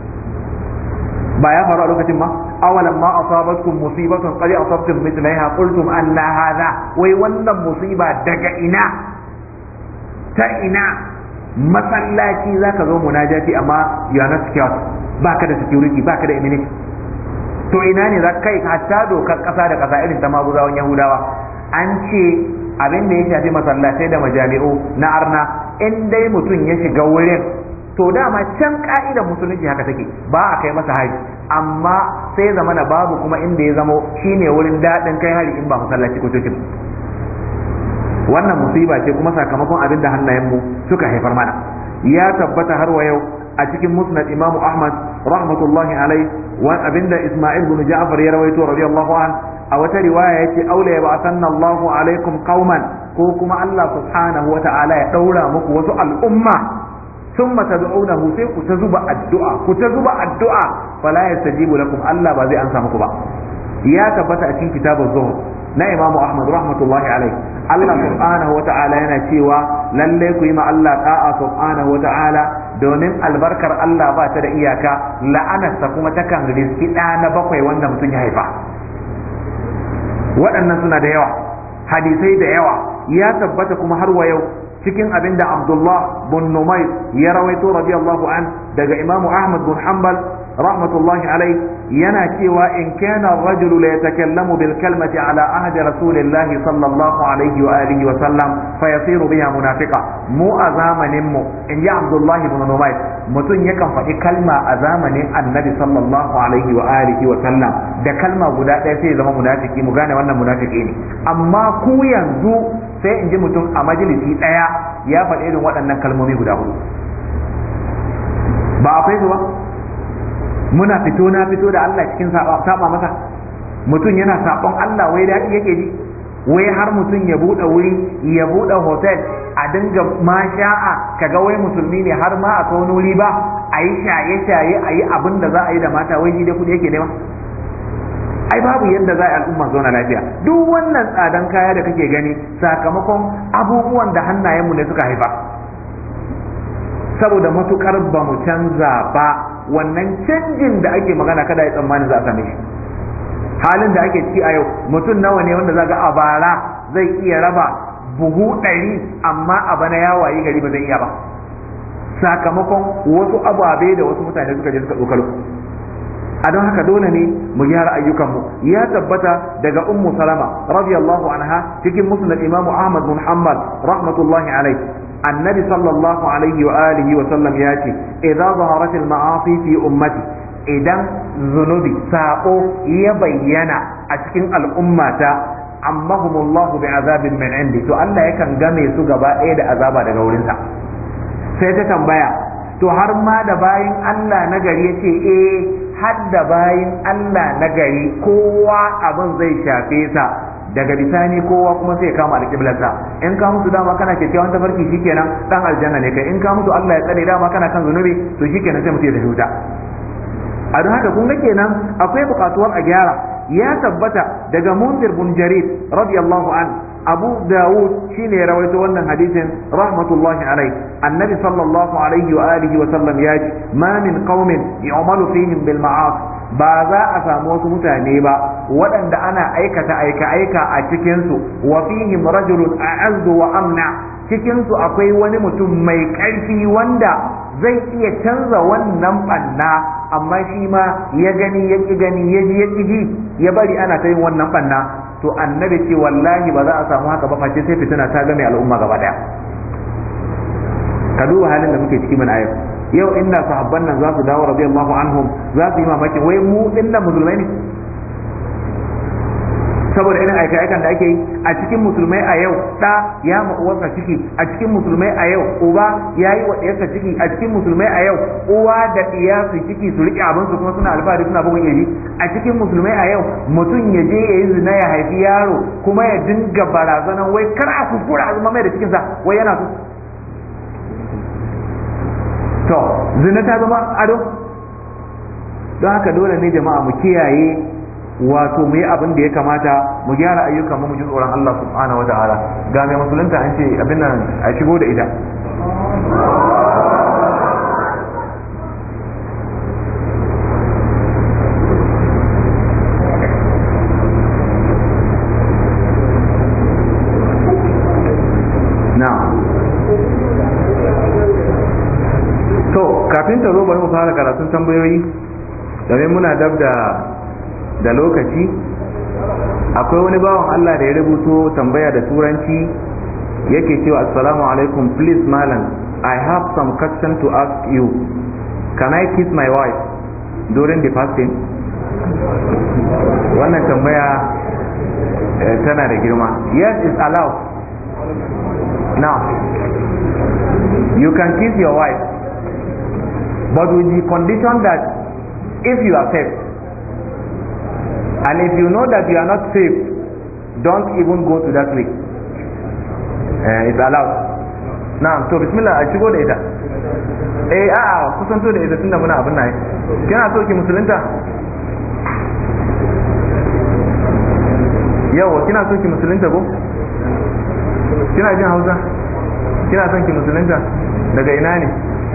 Ba ya faru a lokacin ma, awalan ma asabatkum musibatun qad asabtum mithlaha qultum anna hadha, wai wannan musiba daga ina ta ina? Masallaci zaka zo munajati amma you are not secure, baka da security, baka da immunity. To ina ne za kai hatta dokar kasa da kasa irin ta maguzawan Yahudawa an ce abin da ya shafi masallatai da majami'u na arna, in dai mutum ya shiga wurin, to dama can ka'idar musulunci haka take, ba a kai masa hari, amma sai zamana babu kuma inda ya zamo shine wurin daɗin kai hari in ba masallaci ko coci. Wannan musiba ce kuma sakamakon abin da hannayenmu suka haifar mana. Ya tabbata har wa yau a cikin musnad imamu Ahmad rahmatullahi alai, wa abinda Isma'il bin Ja'far ya rawaito radiyallahu an, a wata riwaya yace aula ya ba'athanna Allahu alaikum qauman, ko kuma Allah subhanahu wa ta'ala ya daura muku wasu al'umma, ثم تدعونه sai ku ta zuba addu'a ku ta zuba addu'a fala yastajibu lakum, Allah ba zai ansa muku ba. Ya tabbata a cikin kitabuz zuhd na Imam Ahmad rahmatullahi alaihi, Allah subhanahu wata'ala yana cewa lalle ku yi ma Allah ta'a subhanahu wata'ala, domin albarkar Allah ba ta da iyaka, la'anarsa kuma takan riski ɗa na bakwai wanda mutum ya haifa. Waɗannan suna da yawa, hadisai da yawa. Ya tabbata kuma har wa yau cikin abin da Abdullah bin Numayr ya rawaito radiyallahu an daga Imam Ahmad bin Hanbal rahmatullahi alai yana cewa in kana ar-rajulu la yatakallamu bil kalmati ala ahdi rasulillah sallallahu alaihi wa alihi wa sallam fa yasiru biha munafiqa mu a zamanin mu in ji Abdullah ibn Numayr mutum yakan faɗi kalma a zamanin annabi sallallahu alaihi wa alihi wa sallam da kalma guda ɗaya sai ya zama munafiki mu gane wannan munafiki ne amma ku yanzu sai in ji mutum a majalisi ɗaya ya faɗi irin waɗannan kalmomi guda hudu ba akwai su ba muna fito na fito da Allah cikin saba masa mutum yana sabon Allah wai daɗi yake ji wai har mutum ya buɗe wuri ya buɗe hotel a dinga masha'a kaga wai musulmi ne har ma a wani wuri ba a yi shaye shaye a yi abin da za a yi da mata wai shi da kuɗi yake nema ai babu yadda za a yi al'umma zauna lafiya duk wannan tsadan kaya da kake gani sakamakon abubuwan da hannayenmu ne suka haifa saboda matukar ba mu canza ba wannan canjin da ake magana kada ya tsammanin za a same shi halin da ake ciki a yau mutum nawa ne wanda za ga a bara zai iya raba buhu ɗari amma a bana ya wayi gari ba zai iya ba sakamakon wasu ababe da wasu mutane suka je suka tsokalo a don haka dole ne mu gyara ayyukanmu ya tabbata daga ummu salama radiyallahu anha cikin musnad imamu ahmad bin hanbal rahmatullahi alaihi annabi sallallahu alaihi wa alihi wa sallam ya ce idza zaharat al ma'asi fi ummati idan zunubi sako ya bayyana a cikin al'ummata ammahumullahu bi azabin min indi to Allah yakan game su gaba ɗaya da azaba daga wurinsa sai ta tambaya to har ma da bayin Allah na gari yace eh har da bayin Allah na gari kowa abin zai shafe sa daga bisani kowa kuma sai ya kama alƙiblarsa in ka mutu dama kana kyakkyawan tafarki shikenan dan aljanna ne kai in ka mutu Allah ya tsare dama kana kan zunubi to shikenan sai mutu ya tafi wuta a don haka kun ga kenan akwai buƙatuwar a gyara ya tabbata daga Munzir bin Jarir radiyallahu an Abu Dawud shine ya rawaito wannan hadisin rahmatullahi alaihi annabi sallallahu alaihi wa alihi wa sallam ya ce ma min qaumin yu'malu fihim bil ma'asi ba za a samu wasu mutane ba waɗanda ana aikata aika aika a cikinsu wa fihim rajulun a'azzu wa amna cikinsu akwai wani mutum mai ƙarfi wanda zai iya canza wannan banna amma shi ma ya gani ya ƙi gani ya ji ya ƙi ji ya bari ana ta yin wannan banna to annabi ce wallahi ba za a samu haka ba face sai fitina ta game al'umma gaba daya ka duba halin da muke ciki mana yau yau inda sahabban nan za su dawo radiyallahu anhum za su yi mamaki wai mu dinnan musulmai ne saboda irin aika-aikan da ake yi a cikin musulmai a yau ɗa ya ma uwarsa ciki a cikin musulmai a yau uba ya yi wa ɗiyarsa ciki a cikin musulmai a yau uwa da ɗiya su ciki su riƙe abin su kuma suna alfahari suna bugun yaji a cikin musulmai a yau mutum ya je ya yi zina ya haifi yaro kuma ya dinga barazanan wai kar a kuskura a zama mai da cikinsa wai yana so to zina ta zama ado don haka dole ne jama'a mu kiyaye wato mu yi abin da ya kamata mu gyara ayyukan mu ji tsoron Allah subhanahu wa ta'ala ga mai musulunta an ce abin nan a shigo da ita na to kafin ta zo bari mu fara karatun tambayoyi domin muna dab da da lokaci akwai wani bawan Allah da ya rubuto tambaya da turanci yake cewa assalamu alaikum please malam I have some question to ask you can I kiss my wife during the fasting wannan tambaya eh, tana da girma yes it's allowed now you can kiss your wife but with the condition that if you are safe and if you know that you are not safe don't even go to that way uh, it's allowed na'am to bismillah a shigo da ita eh a'a kusanto da ita tunda muna abin nan kina so ki musulunta yawa kina so ki musulunta ko kina jin Hausa kina son ki musulunta daga ina ne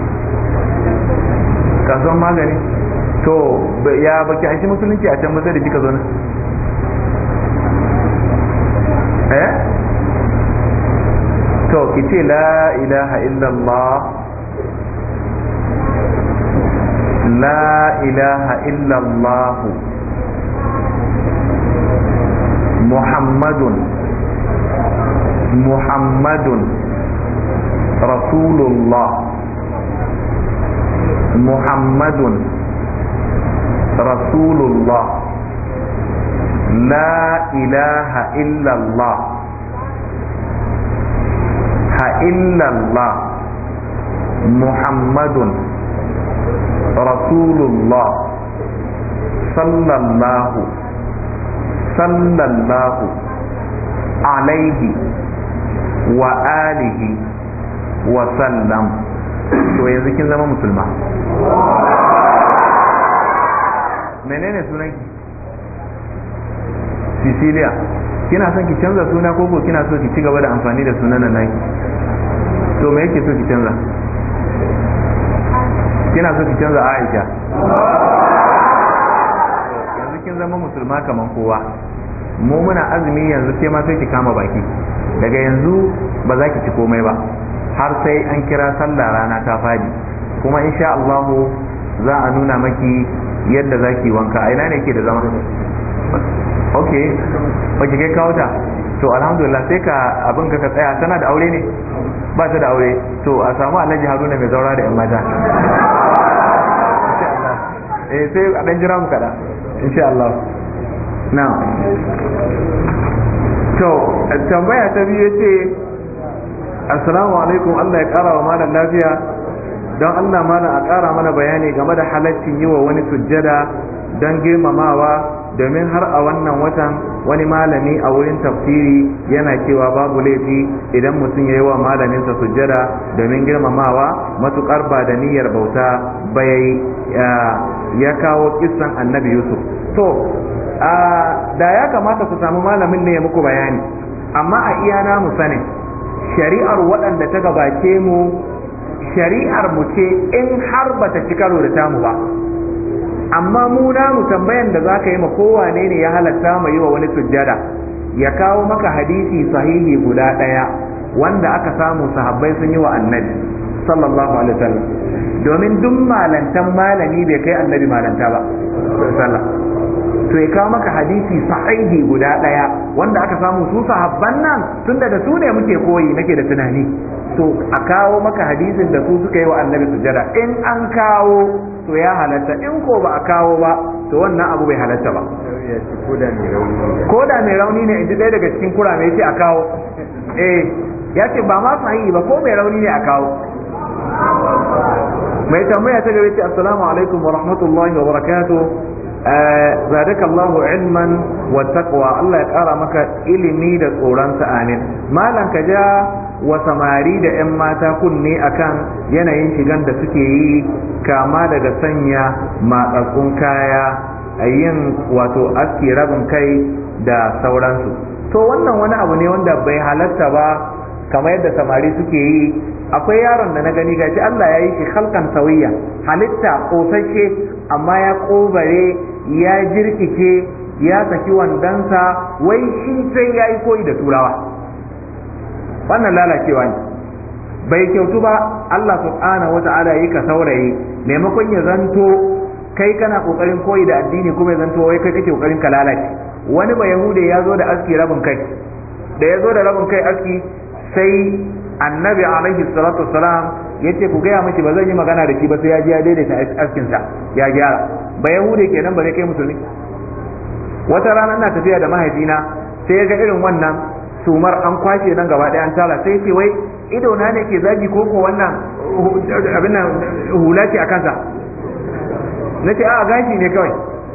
kasuwan magani to ya baki an shi musulunci a can sai da kika zo nan eh to ki ce la ilaha illallah la ilaha illallah muhammadun muhammadun rasulullah muhammadun rasulullah la ilaha illallah ha illallah muhammadun rasulullah sallallahu sallallahu alaihi wa alihi wa sallam. To yanzu kin zama musulma. Menene sunanki? Cecilia. Kina son ki canza suna ko ko kina so ki ci gaba da amfani da sunan nan naki? To me yake so ki canza? Kina so ki canza Aisha? Yanzu kin zama musulma kaman kowa. Mu muna azumi yanzu sai ma sai ki kama baki. Daga yanzu ba za ki ci komai ba har sai an kira sallah rana ta fadi, kuma insha Allah za a nuna maki yadda za ki wanka. A ina ne ke da zama? Ok, ba ki kai kawo ta? To alhamdulillah sai ka abin ka tsaya. Tana da aure ne? Ba ta da aure. To a samu Alhaji Haruna mai zaura da yan mata. Eh sai a dan jira mu kada insha Allah. Now to tambaya ta biyu yace assalamu alaikum, Allah ya kara wa malam lafiya, don Allah malam a kara mana bayani game da halaccin yi wa wani sujjada don girmamawa, domin har a wannan watan wani malami a wurin tafsiri yana cewa babu laifi idan mutum ya yi wa malaminsa sujjada domin girmamawa matukar ba da niyyar bauta ba ya kawo kissan annabi Yusuf. To da ya kamata ku samu malamin ne ya muku bayani, amma a iya na mu sanin shari'ar waɗanda ta gabace mu shari'ar mu ce in har bata ci karo da tamu ba, amma mu namu tambayan da zaka yi ma kowane ne ya halatta mai yi wa wani sujjada, ya kawo maka hadisi sahihi guda ɗaya wanda aka samu sahabbai sun yi wa annabi sallallahu alaihi wasallam, domin duk malantan malami bai kai annabi malanta ba sallallahu. To ya kawo maka hadisi sahihi guda ɗaya wanda aka samu su sahabban nan tunda da su ne muke koyi nake da tunani, to a kawo maka hadisin da su suka yi wa annabi sujjada. In an kawo to ya halatta, in ko ba a kawo ba to wannan abu bai halatta ba. Ko da mai rauni ne, in ji ɗaya daga cikin kurame ce a kawo. Eh ya ce ba ma sahihi ba, ko mai rauni ne a kawo. Mai tambaya ta gaba ce assalamu alaikum wa rahmatullahi wa barakatuh. zadaka Allahu ilman wa taqwa, Allah ya kara maka ilimi da tsoronsa, amin. Malam ka ja wa samari da yan mata kunne akan yanayin shigan da suke yi, kama daga sanya matsatsun kaya, a yin wato aski rabin kai da sauransu. To wannan wani abu ne wanda bai halatta ba kamar yadda samari suke yi. Akwai yaron da na gani gashi Allah ya yi shi halkan sawiya, halitta kosashe, amma ya kobare, ya jirkice, ya saki wandansa, wai shi sai ya yi koyi da turawa. Wannan lalacewa ne, bai kyautu ba. Allah subhanahu wa ta'ala yi ka saurayi, maimakon ya zanto kai kana kokarin koyi da addini, kuma ya zanto wai kai kake kokarin ka lalace. Wani ba yahude ya zo da aski rabin kai, da ya zo da rabin kai aski, sai annabi alaihi salatu wassalam ya ce ku gaya mashi ba zan yi magana da shi ba sai ya ji ya daidaita askinsa ya gyara. Ba yahude kenan ba zai kai musulmi. Wata rana ina tafiya da mahaifina sai ya ga irin wannan sumar an kwashe nan gaba ɗaya an tala, sai ce wai ido na ne ke zagi ko ko wannan abin nan hula ce a kansa. Na ce a gashi ne kawai.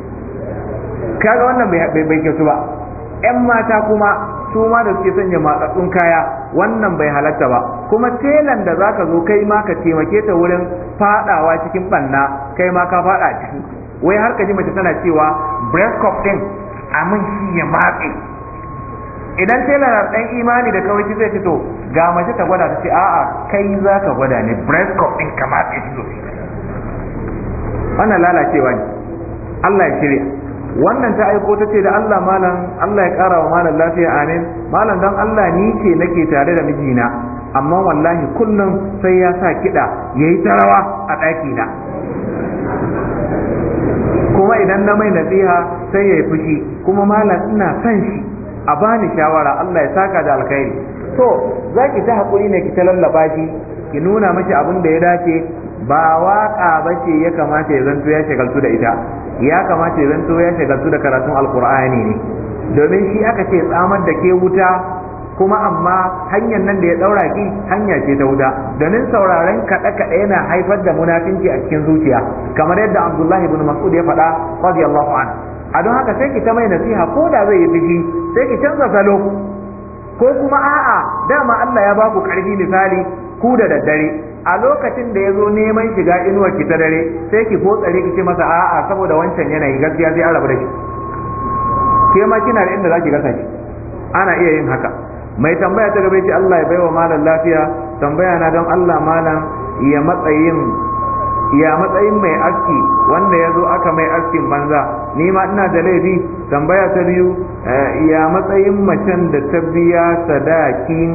Kaga wannan bai kyautu ba. Yan mata kuma su ma da suke sanya matsatsun kaya, wannan bai halatta ba. Kuma telan da zaka zo kai ma ka taimake ta wurin fadawa cikin banna, kai ma ka fada ciki. Wai har ka ji mace tana cewa breast cup din amin shi ya matse. Idan tela na dan imani da kawai zai fito ga mace ta gwada ta ce a'a kai za ka gwada ne breast cup din ka matse shi sosai. Wannan lalacewa ne, Allah ya shirya. Wannan ta aiko ta ce da Allah malam, Allah ya kara wa malam lafiya, amin. Malam dan Allah ni ce nake tare da mijina, amma wallahi kullum sai ya sa kiɗa yayi ta rawa a ɗaki na. kuma idan na mai nasiha sai ya yi fushi, kuma malam ina son shi a bani shawara, Allah ya saka da alkhairi. to za ki ta haƙuri ne ki ta lallaba shi, ki nuna mashi abin da ya dace. ba waƙa ba ce ya kamata ya zanto ya shagaltu da ita, ya kamata ya zanto ya shagaltu da karatun alkur'ani ne, domin shi aka ce tsamar da ke wuta, kuma amma hanyar nan da ya ɗaura ki hanya ce ta wuta, domin sauraren kaɗe-kaɗe yana haifar da munafinci a cikin zuciya, kamar yadda Abdullahi ibn Mas'ud ya faɗa radiyallahu anhu. a don haka sai ki ta mai nasiha, ko da zai yi fushi sai ki canza salo, ko kuma a'a dama Allah ya ba ku ƙarfi, misali ku da daddare a lokacin da ya zo neman shiga inuwar ki ta dare sai ki fotsare ki ce masa a'a saboda wancan yanayi gaskiya sai an rabu da shi, ke ma kina da inda zaki gasa shi, ana iya yin haka. mai tambaya ta gaba ce Allah ya baiwa malam lafiya, tambaya na don Allah malam ya matsayin ya matsayin mai aski wanda ya zo aka mai askin banza, ni ma ina da laifi. tambaya ta biyu, ya matsayin macen da ta biya sadakin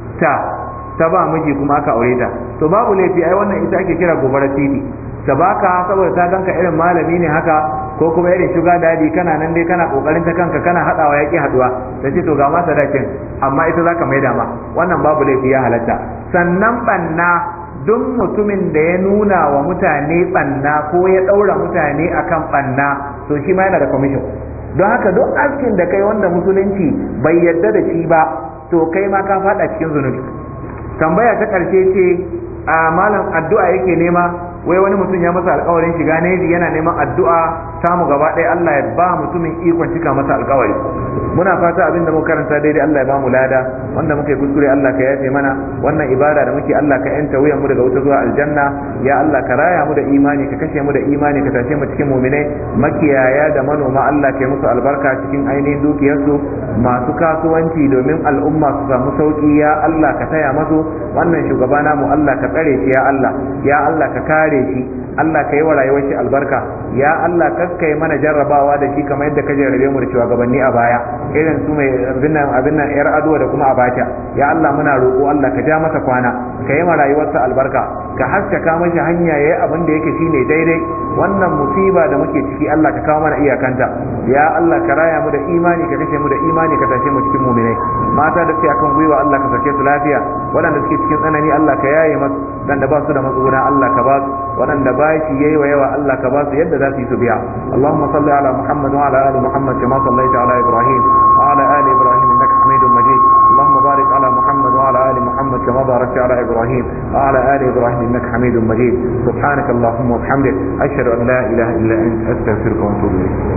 ta ta ba miji kuma aka aure ta, to babu laifi, ai wannan ita ake kira gobara titi, ta baka saboda ta ganka irin malami ne haka, ko kuma irin shuga dadi, kana nan dai kana kokarin ta kanka kana hadawa yaki haduwa, ta ce to ga ma sadakin amma ita zaka maida ma, wannan babu laifi, ya halatta. sannan banna, duk mutumin da ya nuna wa mutane banna ko ya daura mutane akan banna, to shi ma yana da commission. don haka duk askin da kai wanda musulunci bai yarda da shi ba, to kai ma ka fada cikin zunubi. tambaya ta karshe ce a malam addu'a yake nema, wai wani mutum ya masa alƙawarin shiga neji, yana neman addu'a samu gaba ɗaya Allah ya ba mutumin ikon cika masa alƙawari. muna fata abin da muka karanta daidai Allah ya ba mu lada, wanda muka yi kuskure Allah ka yafe mana. wannan ibada da muke Allah ka yanta wuyan mu daga wuta zuwa aljanna, ya Allah ka raya mu da imani, ka kashe mu da imani, ka tashe mu cikin mu'minai. makiyaya da manoma Allah ka yi musu albarka cikin ainihin dukiyarsu, masu kasuwanci domin al'umma su samu sauki ya Allah ka taya masu. wannan shugaba namu Allah ka tsare shi ya Allah, ya Allah ka kare shi, Allah ka yi wa rayuwar shi albarka, ya Allah kakkai mana jarrabawa da shi kamar yadda ka jarrabe mu da shugabanni a baya, irin su mai abin nan abin nan yar aduwa da kuma abacha. ya Allah muna roƙo Allah ka ja masa kwana, ka yi ma rayuwarsa albarka, ka haskaka mashi hanya yayi abin da yake shine daidai. wannan musiba da muke ciki Allah ka kawo mana iyakanta, ya Allah ka raya mu da imani, ka kashe mu da imani, ka tashe mu cikin mu'minai. mata da suke akan gwiwa Allah ka sake su lafiya, waɗanda suke cikin tsanani Allah ka yaye masu, waɗanda ba su da matsuguna Allah ka ba su, waɗanda ba shi yayi wa yawa Allah ka ba su yadda za su yi su biya. Allahumma salli ala Muhammad wa ala ali Muhammad kama sallaita ala Ibrahim wa ala ali Ibrahim innaka Hamidum Majid. Allahumma barik ala Muhammad wa ala ali Muhammad kama barakta ala Ibrahim wa ala ali Ibrahim innaka Hamidum Majid. Subhanaka Allahumma wa bihamdik ashhadu an la ilaha illa anta astaghfiruka wa atubu ilayk.